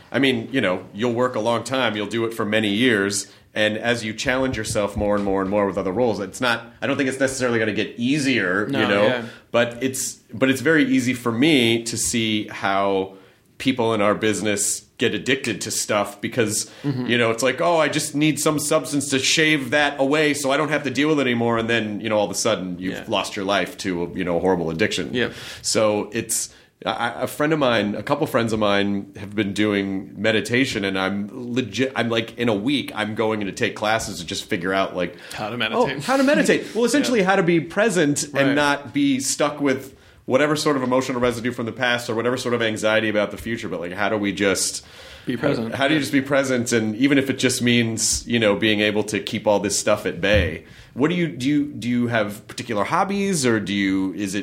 you'll work a long time. You'll do it for many years. And as you challenge yourself more and more and more with other roles, I don't think it's necessarily going to get easier, but it's very easy for me to see how people in our business get addicted to stuff because, it's like, oh, I just need some substance to shave that away so I don't have to deal with it anymore. And then, all of a sudden you've lost your life to a horrible addiction. Yeah. So it's, a couple friends of mine have been doing meditation and I'm like in a week, I'm going to take classes to just figure out like how to meditate. How to meditate. Well, essentially how to be present and not be stuck with whatever sort of emotional residue from the past or whatever sort of anxiety about the future, but like how do we just be present? How do you just be present? And even if it just means, being able to keep all this stuff at bay. What do you have particular hobbies or is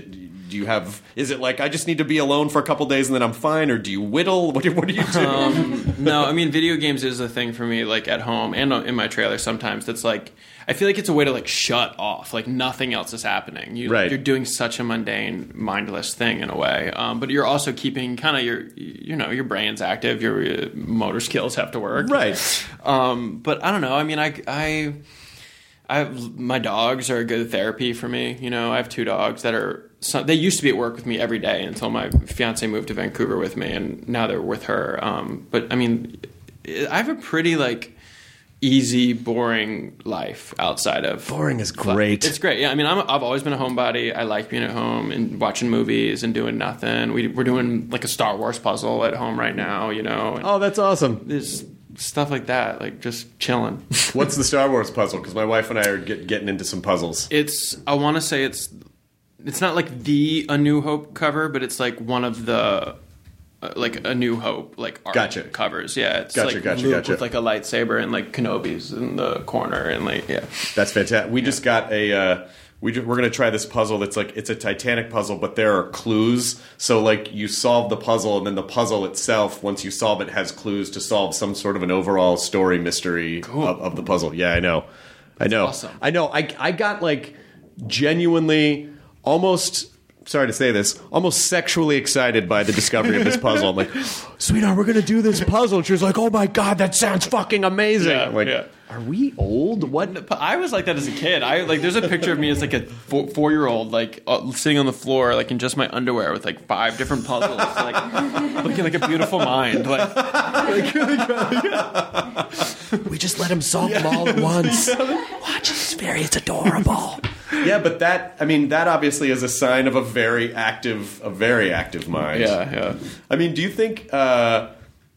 it like I just need to be alone for a couple days and then I'm fine, or do you whittle? What do you do? No, I mean video games is a thing for me, like at home and in my trailer sometimes. That's like I feel like it's a way to like shut off, like nothing else is happening. You're doing such a mundane, mindless thing in a way, but you're also keeping kind of your brain's active, your motor skills have to work, right? But I don't know. I mean, my dogs are good therapy for me. You know, I have 2 dogs that they used to be at work with me every day until my fiance moved to Vancouver with me, and now they're with her. But I mean, I have a pretty like easy, boring life outside of boring is great. It's great. Yeah, I mean, I've always been a homebody. I like being at home and watching movies and doing nothing. We're doing like a Star Wars puzzle at home right now. You know. Oh, that's awesome. There's stuff like that, like just chilling. What's the Star Wars puzzle? Because my wife and I are getting into some puzzles. I want to say it's not like the A New Hope cover, but it's like one of the like A New Hope like art covers. Yeah, it's like Luke with like a lightsaber and like Kenobi's in the corner and like that's fantastic. We just got a. We're going to try this puzzle that's like, it's a Titanic puzzle, but there are clues. So, like, you solve the puzzle, and then the puzzle itself, once you solve it, has clues to solve some sort of an overall story mystery of the puzzle. Yeah, I know. Awesome. I know. I got, like, genuinely almost... Sorry to say this, almost sexually excited by the discovery of this puzzle. I'm like, sweetheart, we're going to do this puzzle. And she was like, oh my God, that sounds fucking amazing. I'm like, are we old? What? I was like that as a kid. There's a picture of me as like a 4-year-old, like sitting on the floor, like in just my underwear with like 5 different puzzles, like looking like a beautiful mind. We just let him solve them all at once. Watch this, it's adorable. Yeah, but that obviously is a sign of a very active mind. Yeah. I mean, do you think, I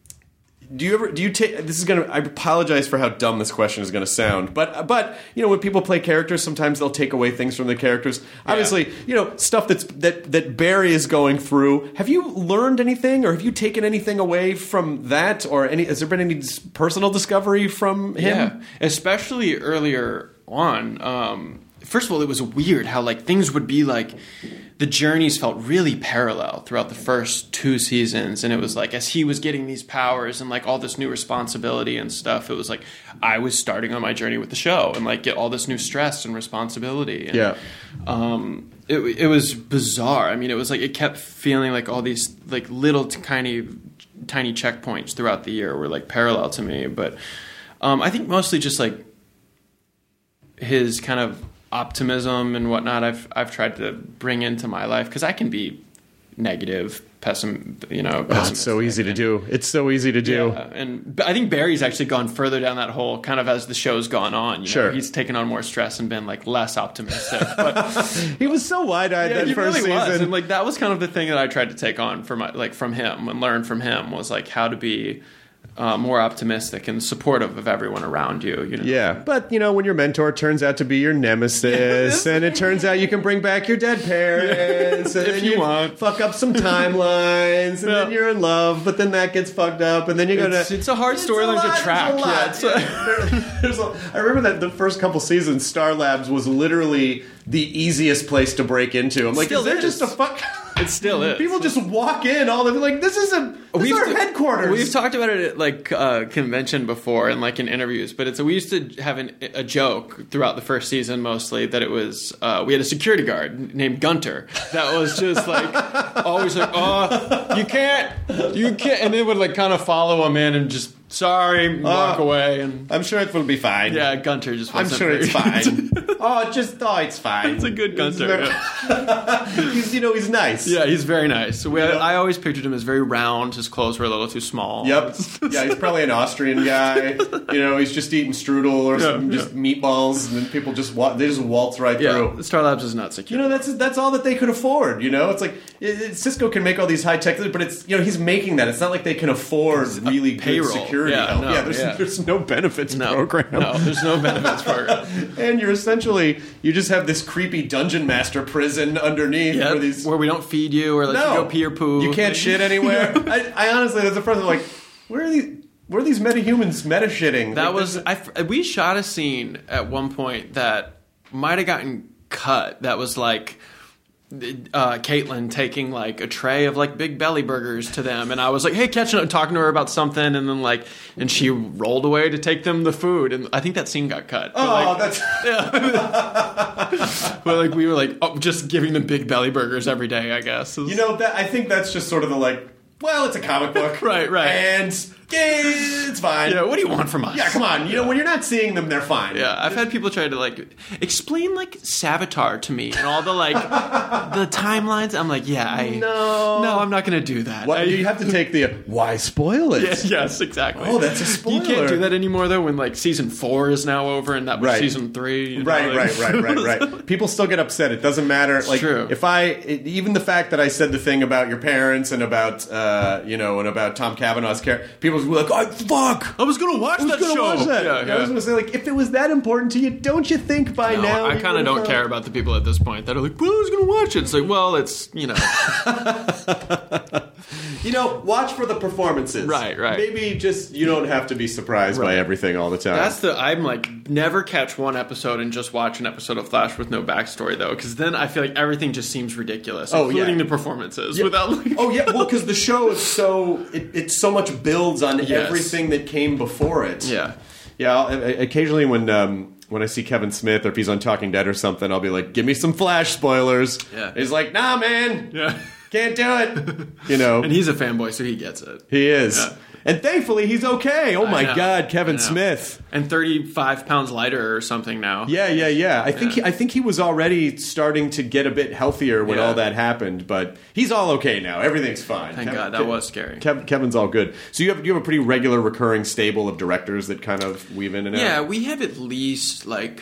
apologize for how dumb this question is going to sound, but you know, when people play characters, sometimes they'll take away things from the characters. Obviously, you know, stuff that Barry is going through. Have you learned anything, or have you taken anything away from that, or has there been any personal discovery from him? Yeah, especially earlier on. First of all, it was weird how like things would be like the journeys felt really parallel throughout the first 2 seasons, and it was like as he was getting these powers and like all this new responsibility and stuff, it was like I was starting on my journey with the show and like get all this new stress and responsibility. And, it was bizarre. I mean, it was like it kept feeling like all these like little tiny checkpoints throughout the year were like parallel to me, but I think mostly just like his kind of optimism and whatnot I've tried to bring into my life, because I can be negative, pessimistic. It's so easy to do. It's so easy to do. Yeah. And I think Barry's actually gone further down that hole kind of as the show's gone on. Sure. He's taken on more stress and been like less optimistic. But he was so wide-eyed that first season. Was. And like that was kind of the thing that I tried to take on from him and learn from him, was like how to be more optimistic and supportive of everyone around you. Yeah, but when your mentor turns out to be your nemesis, and it turns out you can bring back your dead parents, and if then you want, fuck up some timelines, and then you're in love, but then that gets fucked up, and then you go to. It's a hard storyline to track. I remember that the first couple seasons, Star Labs was literally the easiest place to break into. I'm like, is there just a fuck? It still is. People just walk in, all they're like, this is our headquarters. We've talked about it at like convention before and like in interviews, but we used to have a joke throughout the first season mostly that it was we had a security guard named Gunter that was just like always like, you can't, and they would like kind of follow him in and just walk away, and I'm sure it will be fine. Yeah, Gunter just. I'm sure it's fine. It's fine. It's a good Gunter. He's nice. Yeah, he's very nice. I always pictured him as very round. His clothes were a little too small. Yep. Yeah, he's probably an Austrian guy. He's just eating strudel or just meatballs, and then people just waltz right through. Star Labs is not secure. That's all that they could afford. It's like Cisco can make all these high tech, but it's he's making that. It's not like they can afford really good security. There's no benefits program. No, there's no benefits program. And you just have this creepy dungeon master prison underneath where we don't feed you or let you go pee or poo. You can't shit anywhere. I honestly, that's the first I'm like, where are these metahumans meta-shitting? We shot a scene at one point that might have gotten cut that was like Caitlin taking like a tray of like Big Belly burgers to them, and I was like, hey, talking to her about something, and then like, and she rolled away to take them the food, and I think that scene got cut. Oh, that's but like we were like just giving them Big Belly burgers every day, I guess. I think that's just sort of the like, well, it's a comic book, right, and it's fine. Yeah, what do you want from us? Yeah, come on. When you're not seeing them, they're fine. Yeah, I've had people try to like explain like Savitar to me and all the like the timelines. I'm like, no, I'm not going to do that. You have to take the why spoil it? Yes, exactly. Oh, that's a spoiler. You can't do that anymore though. When like season 4 is now over and that was season 3. Right. People still get upset. It doesn't matter. Like, true. Even the fact that I said the thing about your parents and about and about Tom Cavanaugh's character, people were like, oh, fuck! I was going to watch that show. I was going to say, like, if it was that important to you, don't you think by now? I kind of don't care about the people at this point that are like, well, I was going to watch it. It's like, well, it's, watch for the performances. Right. Maybe just, you don't have to be surprised by everything all the time. I'm like, never catch one episode and just watch an episode of Flash with no backstory, though, because then I feel like everything just seems ridiculous, including the performances. Without like... well, because the show is it so much builds on everything that came before it. Occasionally when I see Kevin Smith or if he's on Talking Dead or something, I'll be like, give me some Flash spoilers. He's like, nah, man. Can't do it. And he's a fanboy, so he gets it. He is. And thankfully, he's okay. Oh, my God, Kevin Smith. And 35 pounds lighter or something now. Yeah. I think he was already starting to get a bit healthier when all that happened, but he's all okay now. Everything's fine. Thank God. That was scary. Kevin's all good. So you have a pretty regular recurring stable of directors that kind of weave in and out? Yeah, we have at least, like,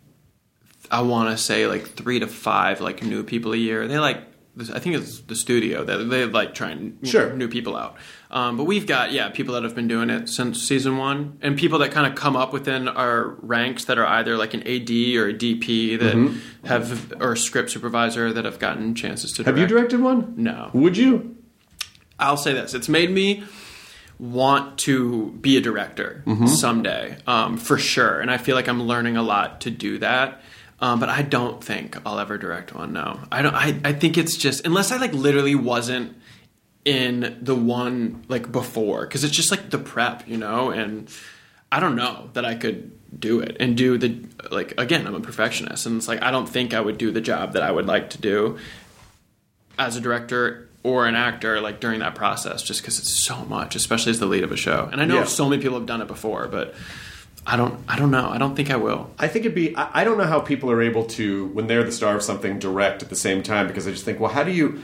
I want to say, like, 3 to 5, like, new people a year. They, like, I think it's the studio that they like trying new people out. But we've got people that have been doing it since season 1, and people that kind of come up within our ranks that are either like an AD or a DP that have, or a script supervisor that have gotten chances to direct. Have you directed one? No. Would you? I'll say this: it's made me want to be a director someday, for sure, and I feel like I'm learning a lot to do that. But I don't think I'll ever direct one. No, I don't. I think it's just, unless I like literally wasn't in the one like before, because it's just like the prep, and I don't know that I could do it and do the, like, again, I'm a perfectionist, and it's like I don't think I would do the job that I would like to do as a director or an actor, like during that process, just because it's so much, especially as the lead of a show. And I know so many people have done it before, but I don't know. I don't think I will. I think I don't know how people are able to, when they're the star of something, direct at the same time, because I just think, well, how do you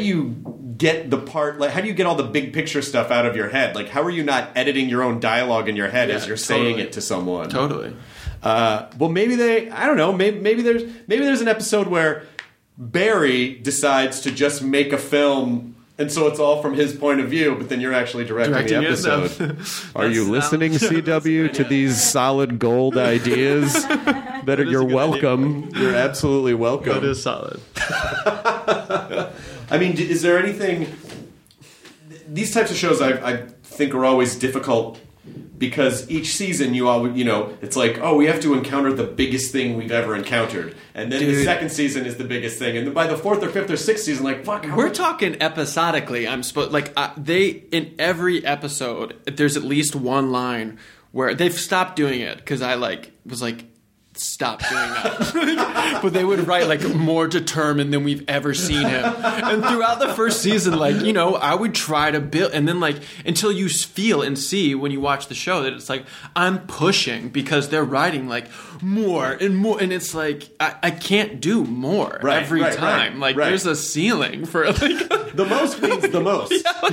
get the part, like, how do you get all the big picture stuff out of your head? Like, how are you not editing your own dialogue in your head as you're saying it to someone? Totally. Well, maybe I don't know. Maybe there's an episode where Barry decides to just make a film, and so it's all from his point of view, but then you're actually directing the episode. Are you listening, CW, to these solid gold ideas? You're welcome. Idea. You're absolutely welcome. That is solid. I mean, is there anything... These types of shows I think are always difficult, because each season it's like, oh, we have to encounter the biggest thing we've ever encountered, and then the second season is the biggest thing, and then by the 4th or 5th or 6th season, like, fuck, we're talking episodically. In every episode there's at least one line where they've stopped doing it, because I was like, stop doing that. But they would write like more determined than we've ever seen him. And throughout the first season, I would try to build, and then until you feel and see when you watch the show that it's like I'm pushing, because they're writing like more and more, and it's like I can't do more every time. There's a ceiling for the most means the most.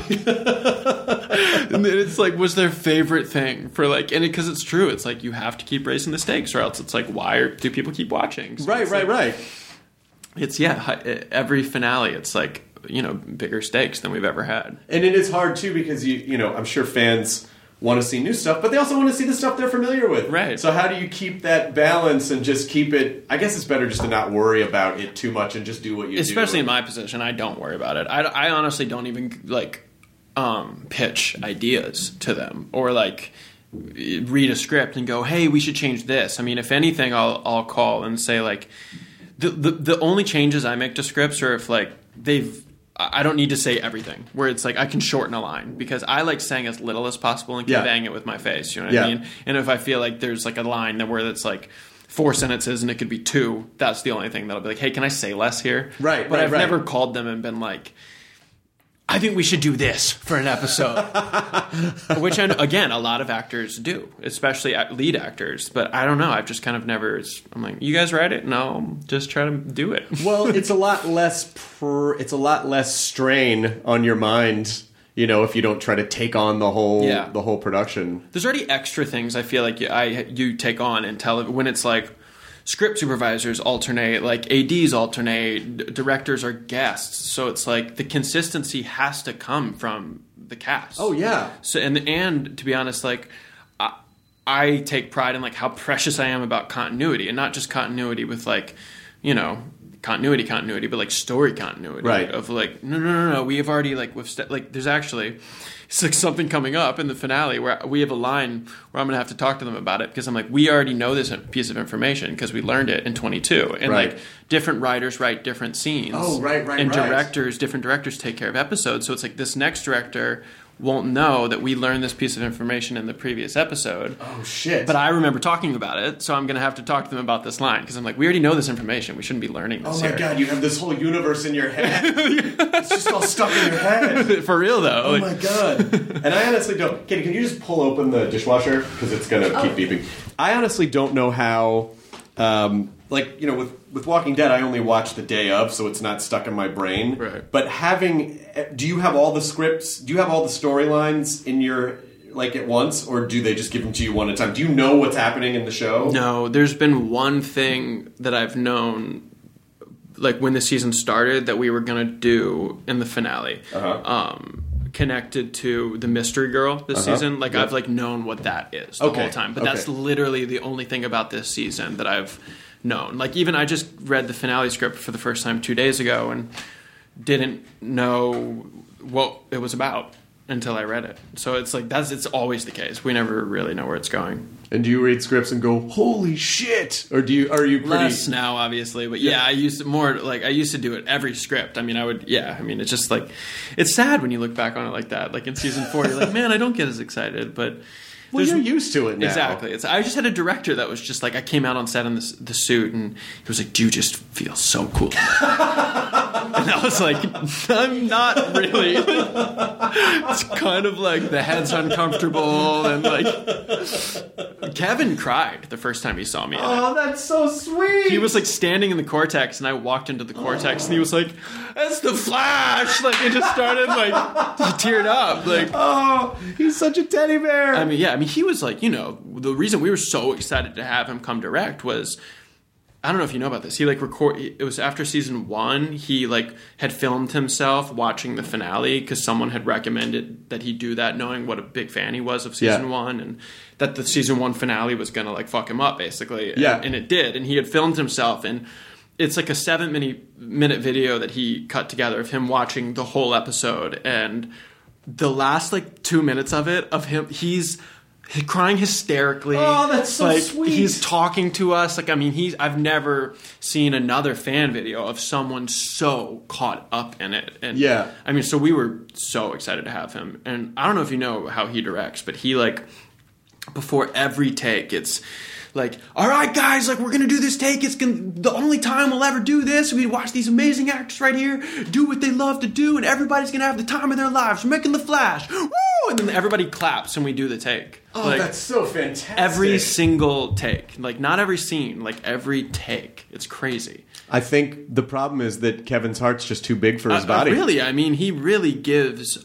And then it's like, what's their favorite thing for and because it's true, it's like you have to keep raising the stakes, or else it's like, why do people keep watching? So right. It's every finale, it's like, bigger stakes than we've ever had. And it is hard too, because I'm sure fans want to see new stuff, but they also want to see the stuff they're familiar with. Right. So how do you keep that balance and just keep it? I guess it's better just to not worry about it too much and just do what you do. Especially in my position, I don't worry about it. I honestly don't even pitch ideas to them, or read a script and go, hey, we should change this. I mean, if anything, I'll call and say, like, The only changes I make to scripts are if like I don't need to say everything, where it's like I can shorten a line because I like saying as little as possible and conveying it with my face. You know what I mean? And if I feel like there's like a line that where it's like 4 sentences and it could be 2, that's the only thing that'll be like, hey, can I say less here? Right. But I've never called them and been like, I think we should do this for an episode. Which, again, a lot of actors do, especially lead actors. But I don't know. I've just kind of never... I'm like, you guys write it? No, just try to do it. Well, it's a lot less strain on your mind, you know, if you don't try to take on the whole production. There's already extra things I feel like you take on and tell when it's like... Script supervisors alternate, like ADs alternate, directors are guests. So it's like the consistency has to come from the cast. Oh yeah. So and to be honest, like I take pride in like how precious I am about continuity, and not just continuity with like, you know, continuity, but like story continuity. Right. Of like no. We have already like there's actually. It's like something coming up in the finale where we have a line where I'm going to have to talk to them about it because I'm like, we already know this piece of information because we learned it in 22. And like different writers write different scenes. Oh, right. And different directors take care of episodes. So it's like this next director won't know that we learned this piece of information in the previous episode. Oh, shit. But I remember talking about it, so I'm going to have to talk to them about this line because I'm like, we already know this information. We shouldn't be learning this here. Oh, my God. You have this whole universe in your head. It's just all stuck in your head. For real, though. Oh, my God. And I honestly don't... Katie, can you just pull open the dishwasher? Because it's going to keep beeping. I honestly don't know how... like, you know, with Walking Dead, I only watch the day of, so it's not stuck in my brain. Right. But do you have all the scripts? Do you have all the storylines in your, like, at once? Or do they just give them to you one at a time? Do you know what's happening in the show? No, there's been one thing that I've known, like, when the season started that we were going to do in the finale. Connected to the Mystery Girl this season. Like, I've, like, known what that is the whole time. But that's literally the only thing about this season that I've known. Like, even I just read the finale script for the first time 2 days ago and didn't know what it was about until I read it. So it's like, it's always the case. We never really know where it's going. And do you read scripts and go, holy shit? Or are you pretty... Less now, obviously. But yeah, I used to do it every script. I mean, it's just like, it's sad when you look back on it like that. Like in season 4, you're like, man, I don't get as excited, but... Well, you're used to it now. Exactly. I just had a director that was just like, I came out on set in the suit, and he was like, you just feel so cool. And I was like, I'm not really. It's kind of like the head's uncomfortable, and like Kevin cried the first time he saw me. Oh, that's so sweet. He was like standing in the Cortex, and I walked into the Cortex, and he was like, "That's the Flash!" Like it just started like he teared up. Like, oh, he's such a teddy bear. I mean, he was like, you know, the reason we were so excited to have him come direct was, I don't know if you know about this. He like it was after season 1. He like had filmed himself watching the finale because someone had recommended that he do that, knowing what a big fan he was of season 1, and that the season 1 finale was gonna like fuck him up basically. Yeah, and it did. And he had filmed himself, and it's like a 7-minute video that he cut together of him watching the whole episode, and the last like 2 minutes of it of him, he's crying hysterically. Oh, that's so like, sweet. He's talking to us. Like, I mean, I've never seen another fan video of someone so caught up in it. And yeah. I mean, so we were so excited to have him. And I don't know if you know how he directs, but he like, before every take, it's like, all right, guys, like, we're going to do this take. It's the only time we'll ever do this. We watch these amazing actors right here do what they love to do, and everybody's going to have the time of their lives. We're making The Flash. Woo! And then everybody claps and we do the take. Oh, like, that's so fantastic. Every single take. Like, not every scene, like, every take. It's crazy. I think the problem is that Kevin's heart's just too big for his body. Really, I mean, he really gives,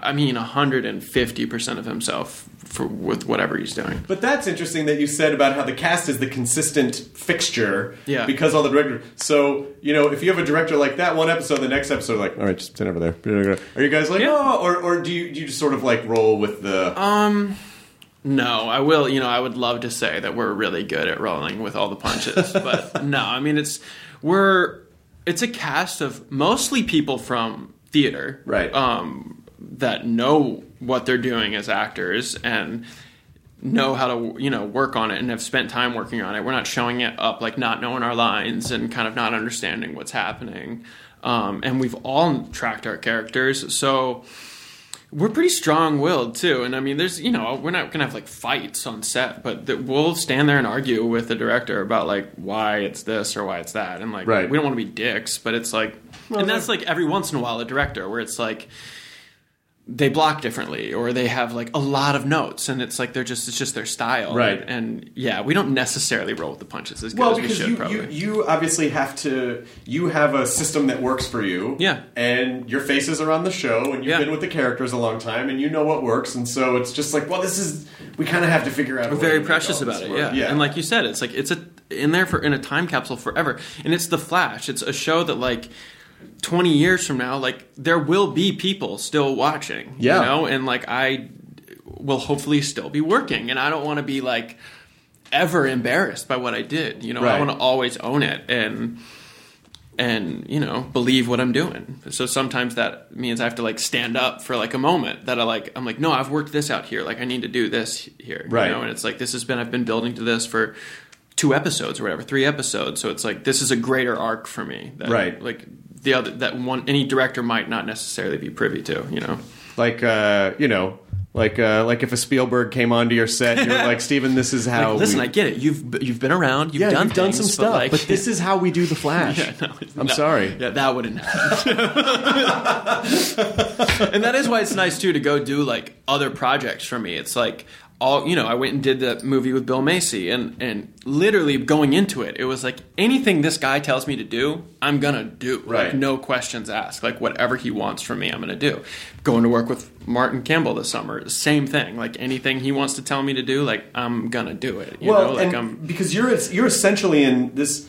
150% of himself with whatever he's doing. But that's interesting that you said about how the cast is the consistent fixture. Yeah. Because all the directors. So, you know, if you have a director like that, one episode, the next episode, like, all right, just sit over there. Are you guys like, or do you just sort of like roll with the... No, I will. You know, I would love to say that we're really good at rolling with all the punches, but no. I mean, it's a cast of mostly people from theater, right? That know what they're doing as actors, and know how to, work on it and have spent time working on it. We're not showing it up like not knowing our lines and kind of not understanding what's happening. And we've all tracked our characters, so we're pretty strong-willed too. And I mean, there's, we're not gonna have like fights on set, but we'll stand there and argue with the director about like why it's this or why it's that, and like we don't want to be dicks, but it's like, and that's like every once in a while a director where it's like they block differently or they have like a lot of notes and it's like it's just their style, right? And we don't necessarily roll with the punches as good as we should. Probably you obviously have to. You have a system that works for you, and your faces are on the show, and you've been with the characters a long time, and you know what works, and so it's just like, well, we kind of have to figure out. We're very precious about it, yeah. And like you said, it's like it's in a time capsule forever, and it's The Flash. It's a show that like 20 years from now, like there will be people still watching, and like I will hopefully still be working, and I don't want to be like ever embarrassed by what I did. I want to always own it and believe what I'm doing. So sometimes that means I have to like stand up for like a moment that I'm like, no, I've worked this out here. Like I need to do this here, and it's like I've been building to this for 2 episodes or whatever, 3 episodes. So it's like this is a greater arc for me, like the other that one any director might not necessarily be privy to, like if a Spielberg came onto your set and you're like, Steven, this is how. Listen, I get it. You've been around. You've done some stuff, but this is how we do The Flash. I'm sorry. Yeah, that wouldn't happen. And that is why it's nice too to go do like other projects for me. It's like. I went and did that movie with Bill Macy, and literally going into it, it was like anything this guy tells me to do, I'm gonna do. Right. Like no questions asked. Like whatever he wants from me, I'm gonna do. Going to work with Martin Campbell this summer, same thing. Like anything he wants to tell me to do, like I'm gonna do it. Because you're essentially in this.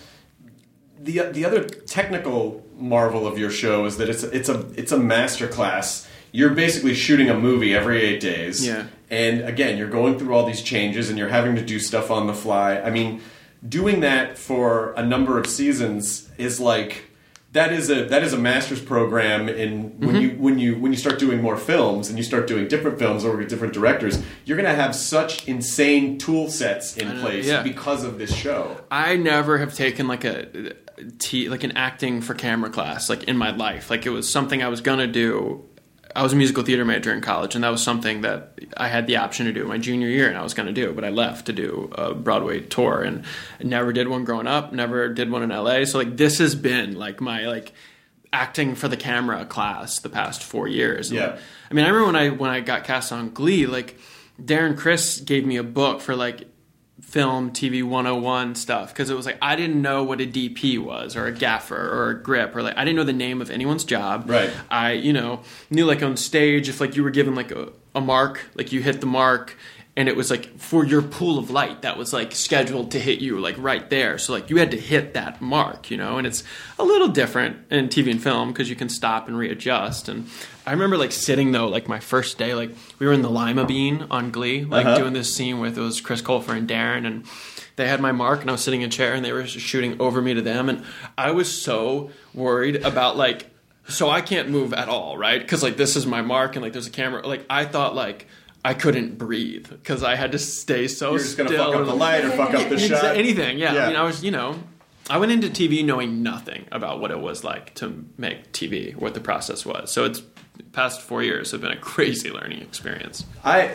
The other technical marvel of your show is that it's a masterclass. You're basically shooting a movie every 8 days. Yeah. And again, you're going through all these changes and you're having to do stuff on the fly. I mean, doing that for a number of seasons is like that is a master's program in when you start doing more films and you start doing different films or with different directors, you're going to have such insane tool sets in place because of this show. I never have taken like an acting for camera class like in my life. Like it was something I was going to do. I was a musical theater major in college, and that was something that I had the option to do my junior year, and I was going to do, but I left to do a Broadway tour, and I never did one growing up, never did one in LA. So like this has been like my like acting for the camera class the past 4 years. And, I mean, I remember when I got cast on Glee, like Darren Criss gave me a book for like film TV 101 stuff because it was like I didn't know what a DP was or a gaffer or a grip or like I didn't know the name of anyone's job. Right. I knew like on stage if like you were given like a mark, like you hit the mark and it was like for your pool of light that was like scheduled to hit you like right there. So like you had to hit that mark, and it's a little different in TV and film because you can stop and readjust. And I remember like sitting though, like my first day, like we were in the Lima Bean on Glee, like doing this scene with it was Chris Colfer and Darren, and they had my mark and I was sitting in a chair and they were shooting over me to them, and I was so worried about like, so I can't move at all, right? Because like this is my mark and like there's a camera, like I thought like I couldn't breathe because I had to stay so You're just still. You're just going to fuck up the light or fuck up the shot. Anything, yeah. I mean, I was, I went into TV knowing nothing about what it was like to make TV, what the process was. So it's past 4 years have been a crazy learning experience.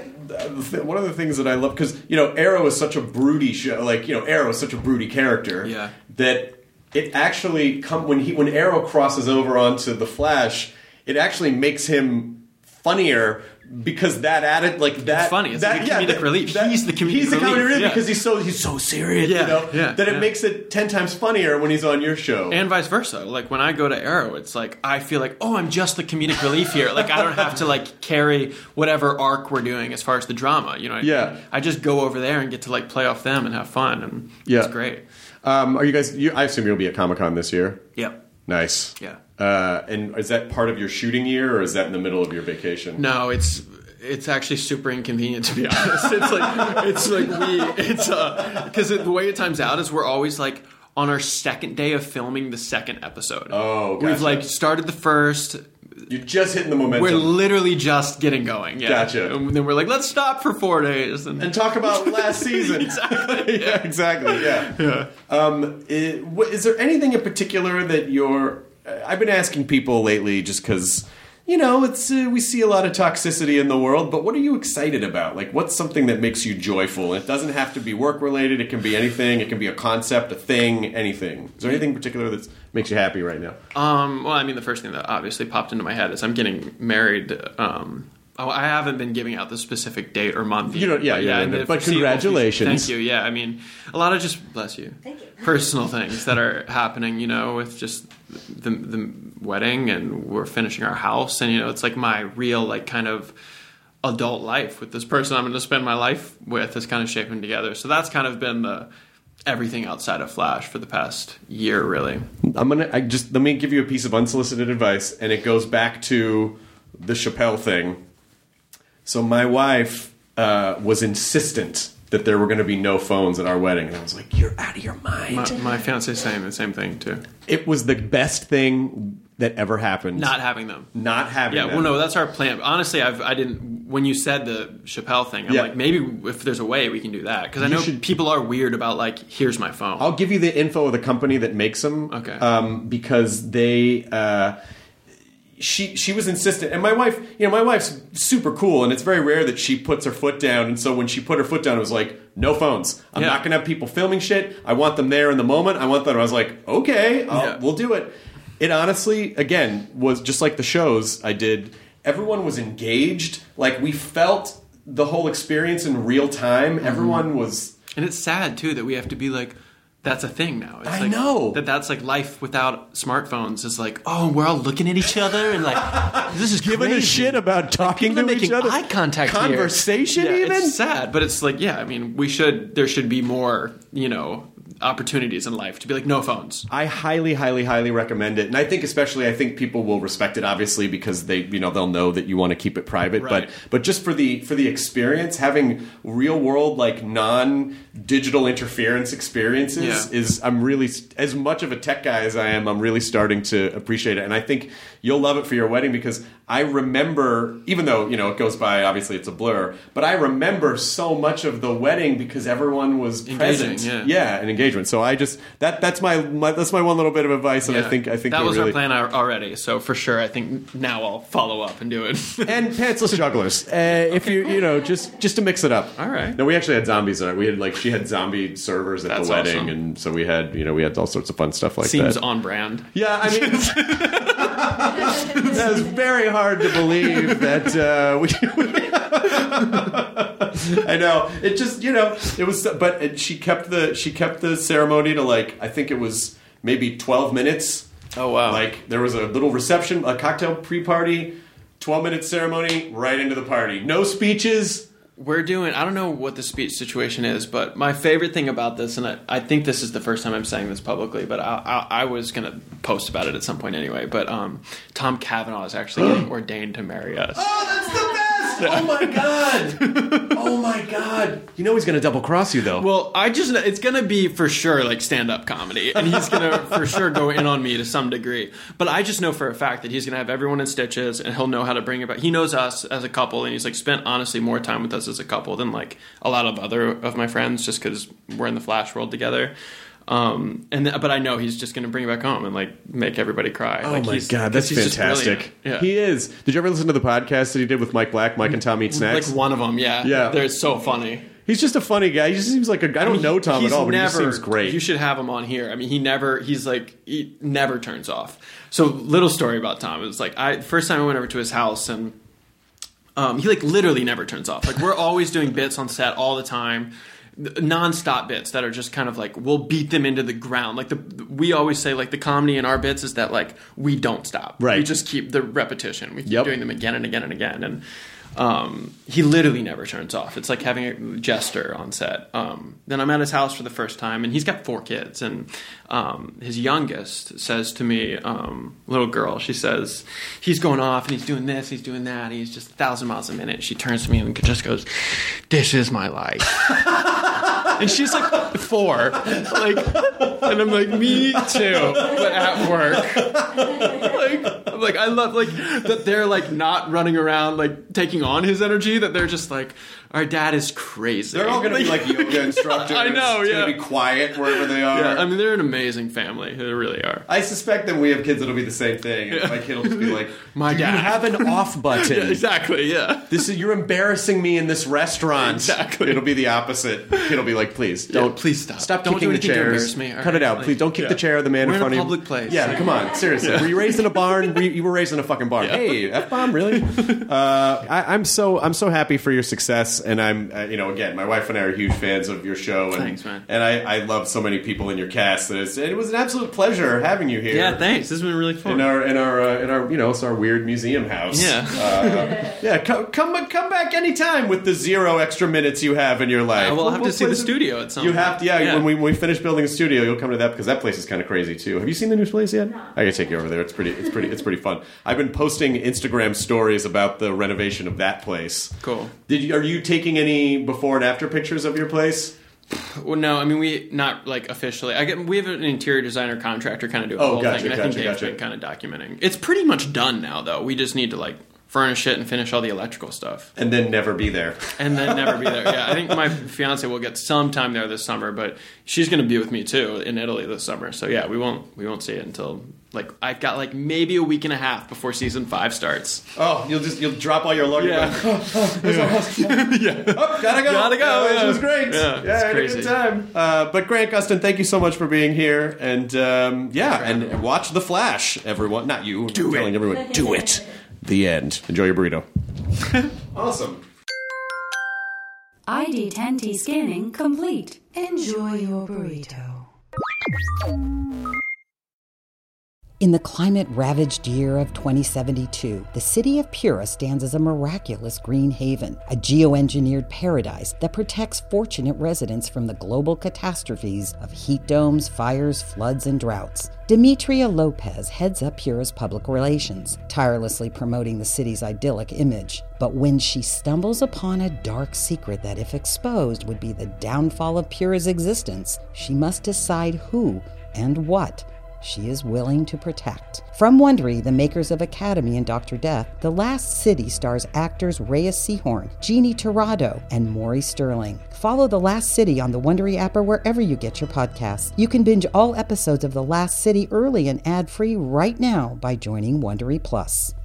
One of the things that I love, because, Arrow is such a broody show, like, Arrow is such a broody character that it actually, when Arrow crosses over onto The Flash, it actually makes him funnier because that added like that. It's funny. It's like a comedic relief. He's the comedic relief because he's so serious. That it makes it 10 times funnier when he's on your show, and vice versa. Like when I go to Arrow, it's like I feel like I'm just the comedic relief here. Like I don't have to like carry whatever arc we're doing as far as the drama. I just go over there and get to like play off them and have fun, and it's great. Are you guys? I assume you'll be at Comic-Con this year. Yep. Nice. Yeah. And is that part of your shooting year, or is that in the middle of your vacation? No, it's actually super inconvenient, to be honest. Because the way it times out is we're always like on our second day of filming the second episode. Oh, gotcha. We've like started the first, You're just hitting the momentum. We're literally just getting going. Yeah. Gotcha. And then we're like, let's stop for 4 days and talk about last season. Exactly. Yeah, exactly. Yeah. Is there anything in particular that you're? I've been asking people lately, just because it's we see a lot of toxicity in the world. But what are you excited about? Like, what's something that makes you joyful? It doesn't have to be work related. It can be anything. It can be a concept, a thing, anything. Is there anything in particular that makes you happy right now? Well, I mean, the first thing that obviously popped into my head is I'm getting married. I haven't been giving out the specific date or month. But congratulations. Thank you. Yeah, I mean, a lot of just bless you. Thank you. Personal things that are happening, with just the wedding, and we're finishing our house, and it's like my real like kind of adult life with this person I'm going to spend my life with is kind of shaping together. So that's kind of been everything outside of Flash for the past year, really. Let me give you a piece of unsolicited advice, and it goes back to the Chappelle thing. So my wife was insistent that there were going to be no phones at our wedding, and I was like, "You're out of your mind." My fiance saying the same thing too. It was the best thing that ever happened. Not having them. Yeah, well, no, that's our plan. Honestly, I didn't. When you said the Chappelle thing, I'm like, maybe if there's a way we can do that, because I know people are weird about like, here's my phone. I'll give you the info of the company that makes them. Okay. Because they. She was insistent, and my wife's super cool, and it's very rare that she puts her foot down, and so when she put her foot down, it was like, no phones. I'm not going to have people filming shit. I want them there in the moment. I was like, okay, we'll do it. It honestly, again, was just like the shows I did. Everyone was engaged. Like, we felt the whole experience in real time. Everyone was... And it's sad, too, that we have to be like... That's a thing now. It's I know. That's like life without smartphones is like, oh, we're all looking at each other and like, this is giving a shit about talking to each other. Eye contact conversation here. Even? It's sad, but it's like, I mean, there should be more, opportunities in life to be like, no phones. I highly, highly, highly recommend it. And I think people will respect it, obviously, because they'll know that you want to keep it private. Right. But just for the experience, having real world, like non-digital interference experiences is, I'm really, as much of a tech guy as I am, I'm really starting to appreciate it. And I think you'll love it for your wedding, because I remember, even though, it goes by, obviously it's a blur, but I remember so much of the wedding because everyone was present. And engagement. So I just, that's my one little bit of advice, and I think that was our plan already. So for sure, I think now I'll follow up and do it. And pantsless jugglers, if you just to mix it up. All right. No, we actually had zombies in it. We had she had zombie servers at the wedding, awesome. And so we had all sorts of fun stuff like that. Seems on brand. Yeah, I mean, that was very hard to believe that I know. It just, it was, but she kept the ceremony to I think it was maybe 12 minutes. Oh, wow. There was a little reception, a cocktail pre-party, 12-minute ceremony, right into the party. No speeches. I don't know what the speech situation is, but my favorite thing about this, and I think this is the first time I'm saying this publicly, but I was going to post about it at some point anyway, but Tom Cavanaugh is actually getting ordained to marry us. Oh, that's the best! Oh my god! Oh my god! He's going to double cross you, though. Well, it's going to be for sure stand-up comedy, and he's going to for sure go in on me to some degree. But I just know for a fact that he's going to have everyone in stitches, and he'll know how to bring it back. He knows us as a couple, and he's spent honestly more time with us as a couple than a lot of other of my friends, just because we're in the Flash world together. But I know he's just going to bring it back home and make everybody cry. Oh my god, that's fantastic! Yeah. He is. Did you ever listen to the podcast that he did with Mike Black, Mike and Tom Eat Snacks? One of them, yeah. They're so funny. He's just a funny guy. He just seems like I don't know Tom at all, but he just seems great. You should have him on here. I mean, he never turns off. So, little story about Tom is first time I went over to his house, and he literally never turns off. We're always doing bits on set all the time. Non-stop bits that are just kind of we'll beat them into the ground. We always say the comedy in our bits is that we don't stop. Right. We just keep the repetition. We keep doing them again and again and again. And he literally never turns off. It's like having a jester on set. Then I'm at his house for the first time, and he's got 4 kids. And his youngest says to me, little girl, she says, he's going off and he's doing this, he's doing that. He's just 1,000 miles a minute. She turns to me and just goes, "This is my life." And she's 4. And I'm me too, but at work. I love like that they're like not running around like taking on his energy, that they're just like, our dad is crazy. They're all going to be like yoga instructors. I know, It's yeah. going to be quiet wherever they are. Yeah, I mean, they're an amazing family. They really are. I suspect that when we have kids, it'll be the same thing. Yeah. My kid will just be like, My "Do dad." you have an off button?" Yeah, exactly, yeah. You're embarrassing me in this restaurant. Exactly. It'll be the opposite. Kid'll be like, please don't. Please stop. Stop Don't kicking do the anything to chairs. embarrass me. All Cut it right, out, like, please. Don't kick the chair of the man We're in in a front of you. public place. Yeah, come on, seriously. Were you raised in a barn? You were raised in a fucking barn. Hey, F-bomb, really? I'm so happy for your success, and I'm again, my wife and I are huge fans of your show. And, Thanks, man. And I love so many people in your cast. It was an absolute pleasure having you here. Yeah, thanks. This has been really fun. In our it's our weird museum house. Yeah. Come back anytime with the 0 extra minutes you have in your life. We'll have to see play the some- studio at some You point. have to, when we finish building a studio, you'll come to that because that place is kind of crazy too. Have you seen the new place yet? No. I gotta take you over there. It's pretty fun. I've been posting Instagram stories about the renovation of that place. Cool. Are you taking any before and after pictures of your place? Well, no, I mean, we not like officially. We have an interior designer contractor kind of do the whole thing, and I think they've been kind of documenting. It's pretty much done now, though. We just need to like furnish it and finish all the electrical stuff, and then never be there. Yeah, I think my fiance will get some time there this summer, but she's going to be with me too in Italy this summer. So yeah, we won't see it until like I've got like maybe a week and a half before season 5 starts. Oh, you'll drop all your luggage. Yeah. Yeah. Oh, gotta go. It was great. Yeah, I had a good time. But Grant Gustin, thank you so much for being here. And and watch The Flash, everyone. Not you. I'm telling everyone, do it. The end. Enjoy your burrito. Awesome. ID10T scanning complete. Enjoy your burrito. In the climate-ravaged year of 2072, the city of Pura stands as a miraculous green haven, a geoengineered paradise that protects fortunate residents from the global catastrophes of heat domes, fires, floods, and droughts. Demetria Lopez heads up Pura's public relations, tirelessly promoting the city's idyllic image. But when she stumbles upon a dark secret that, if exposed, would be the downfall of Pura's existence, she must decide who and what she is willing to protect. From Wondery, the makers of Academy and Dr. Death, The Last City stars actors Reyes Sehorn, Jeannie Torrado, and Maury Sterling. Follow The Last City on the Wondery app or wherever you get your podcasts. You can binge all episodes of The Last City early and ad-free right now by joining Wondery Plus.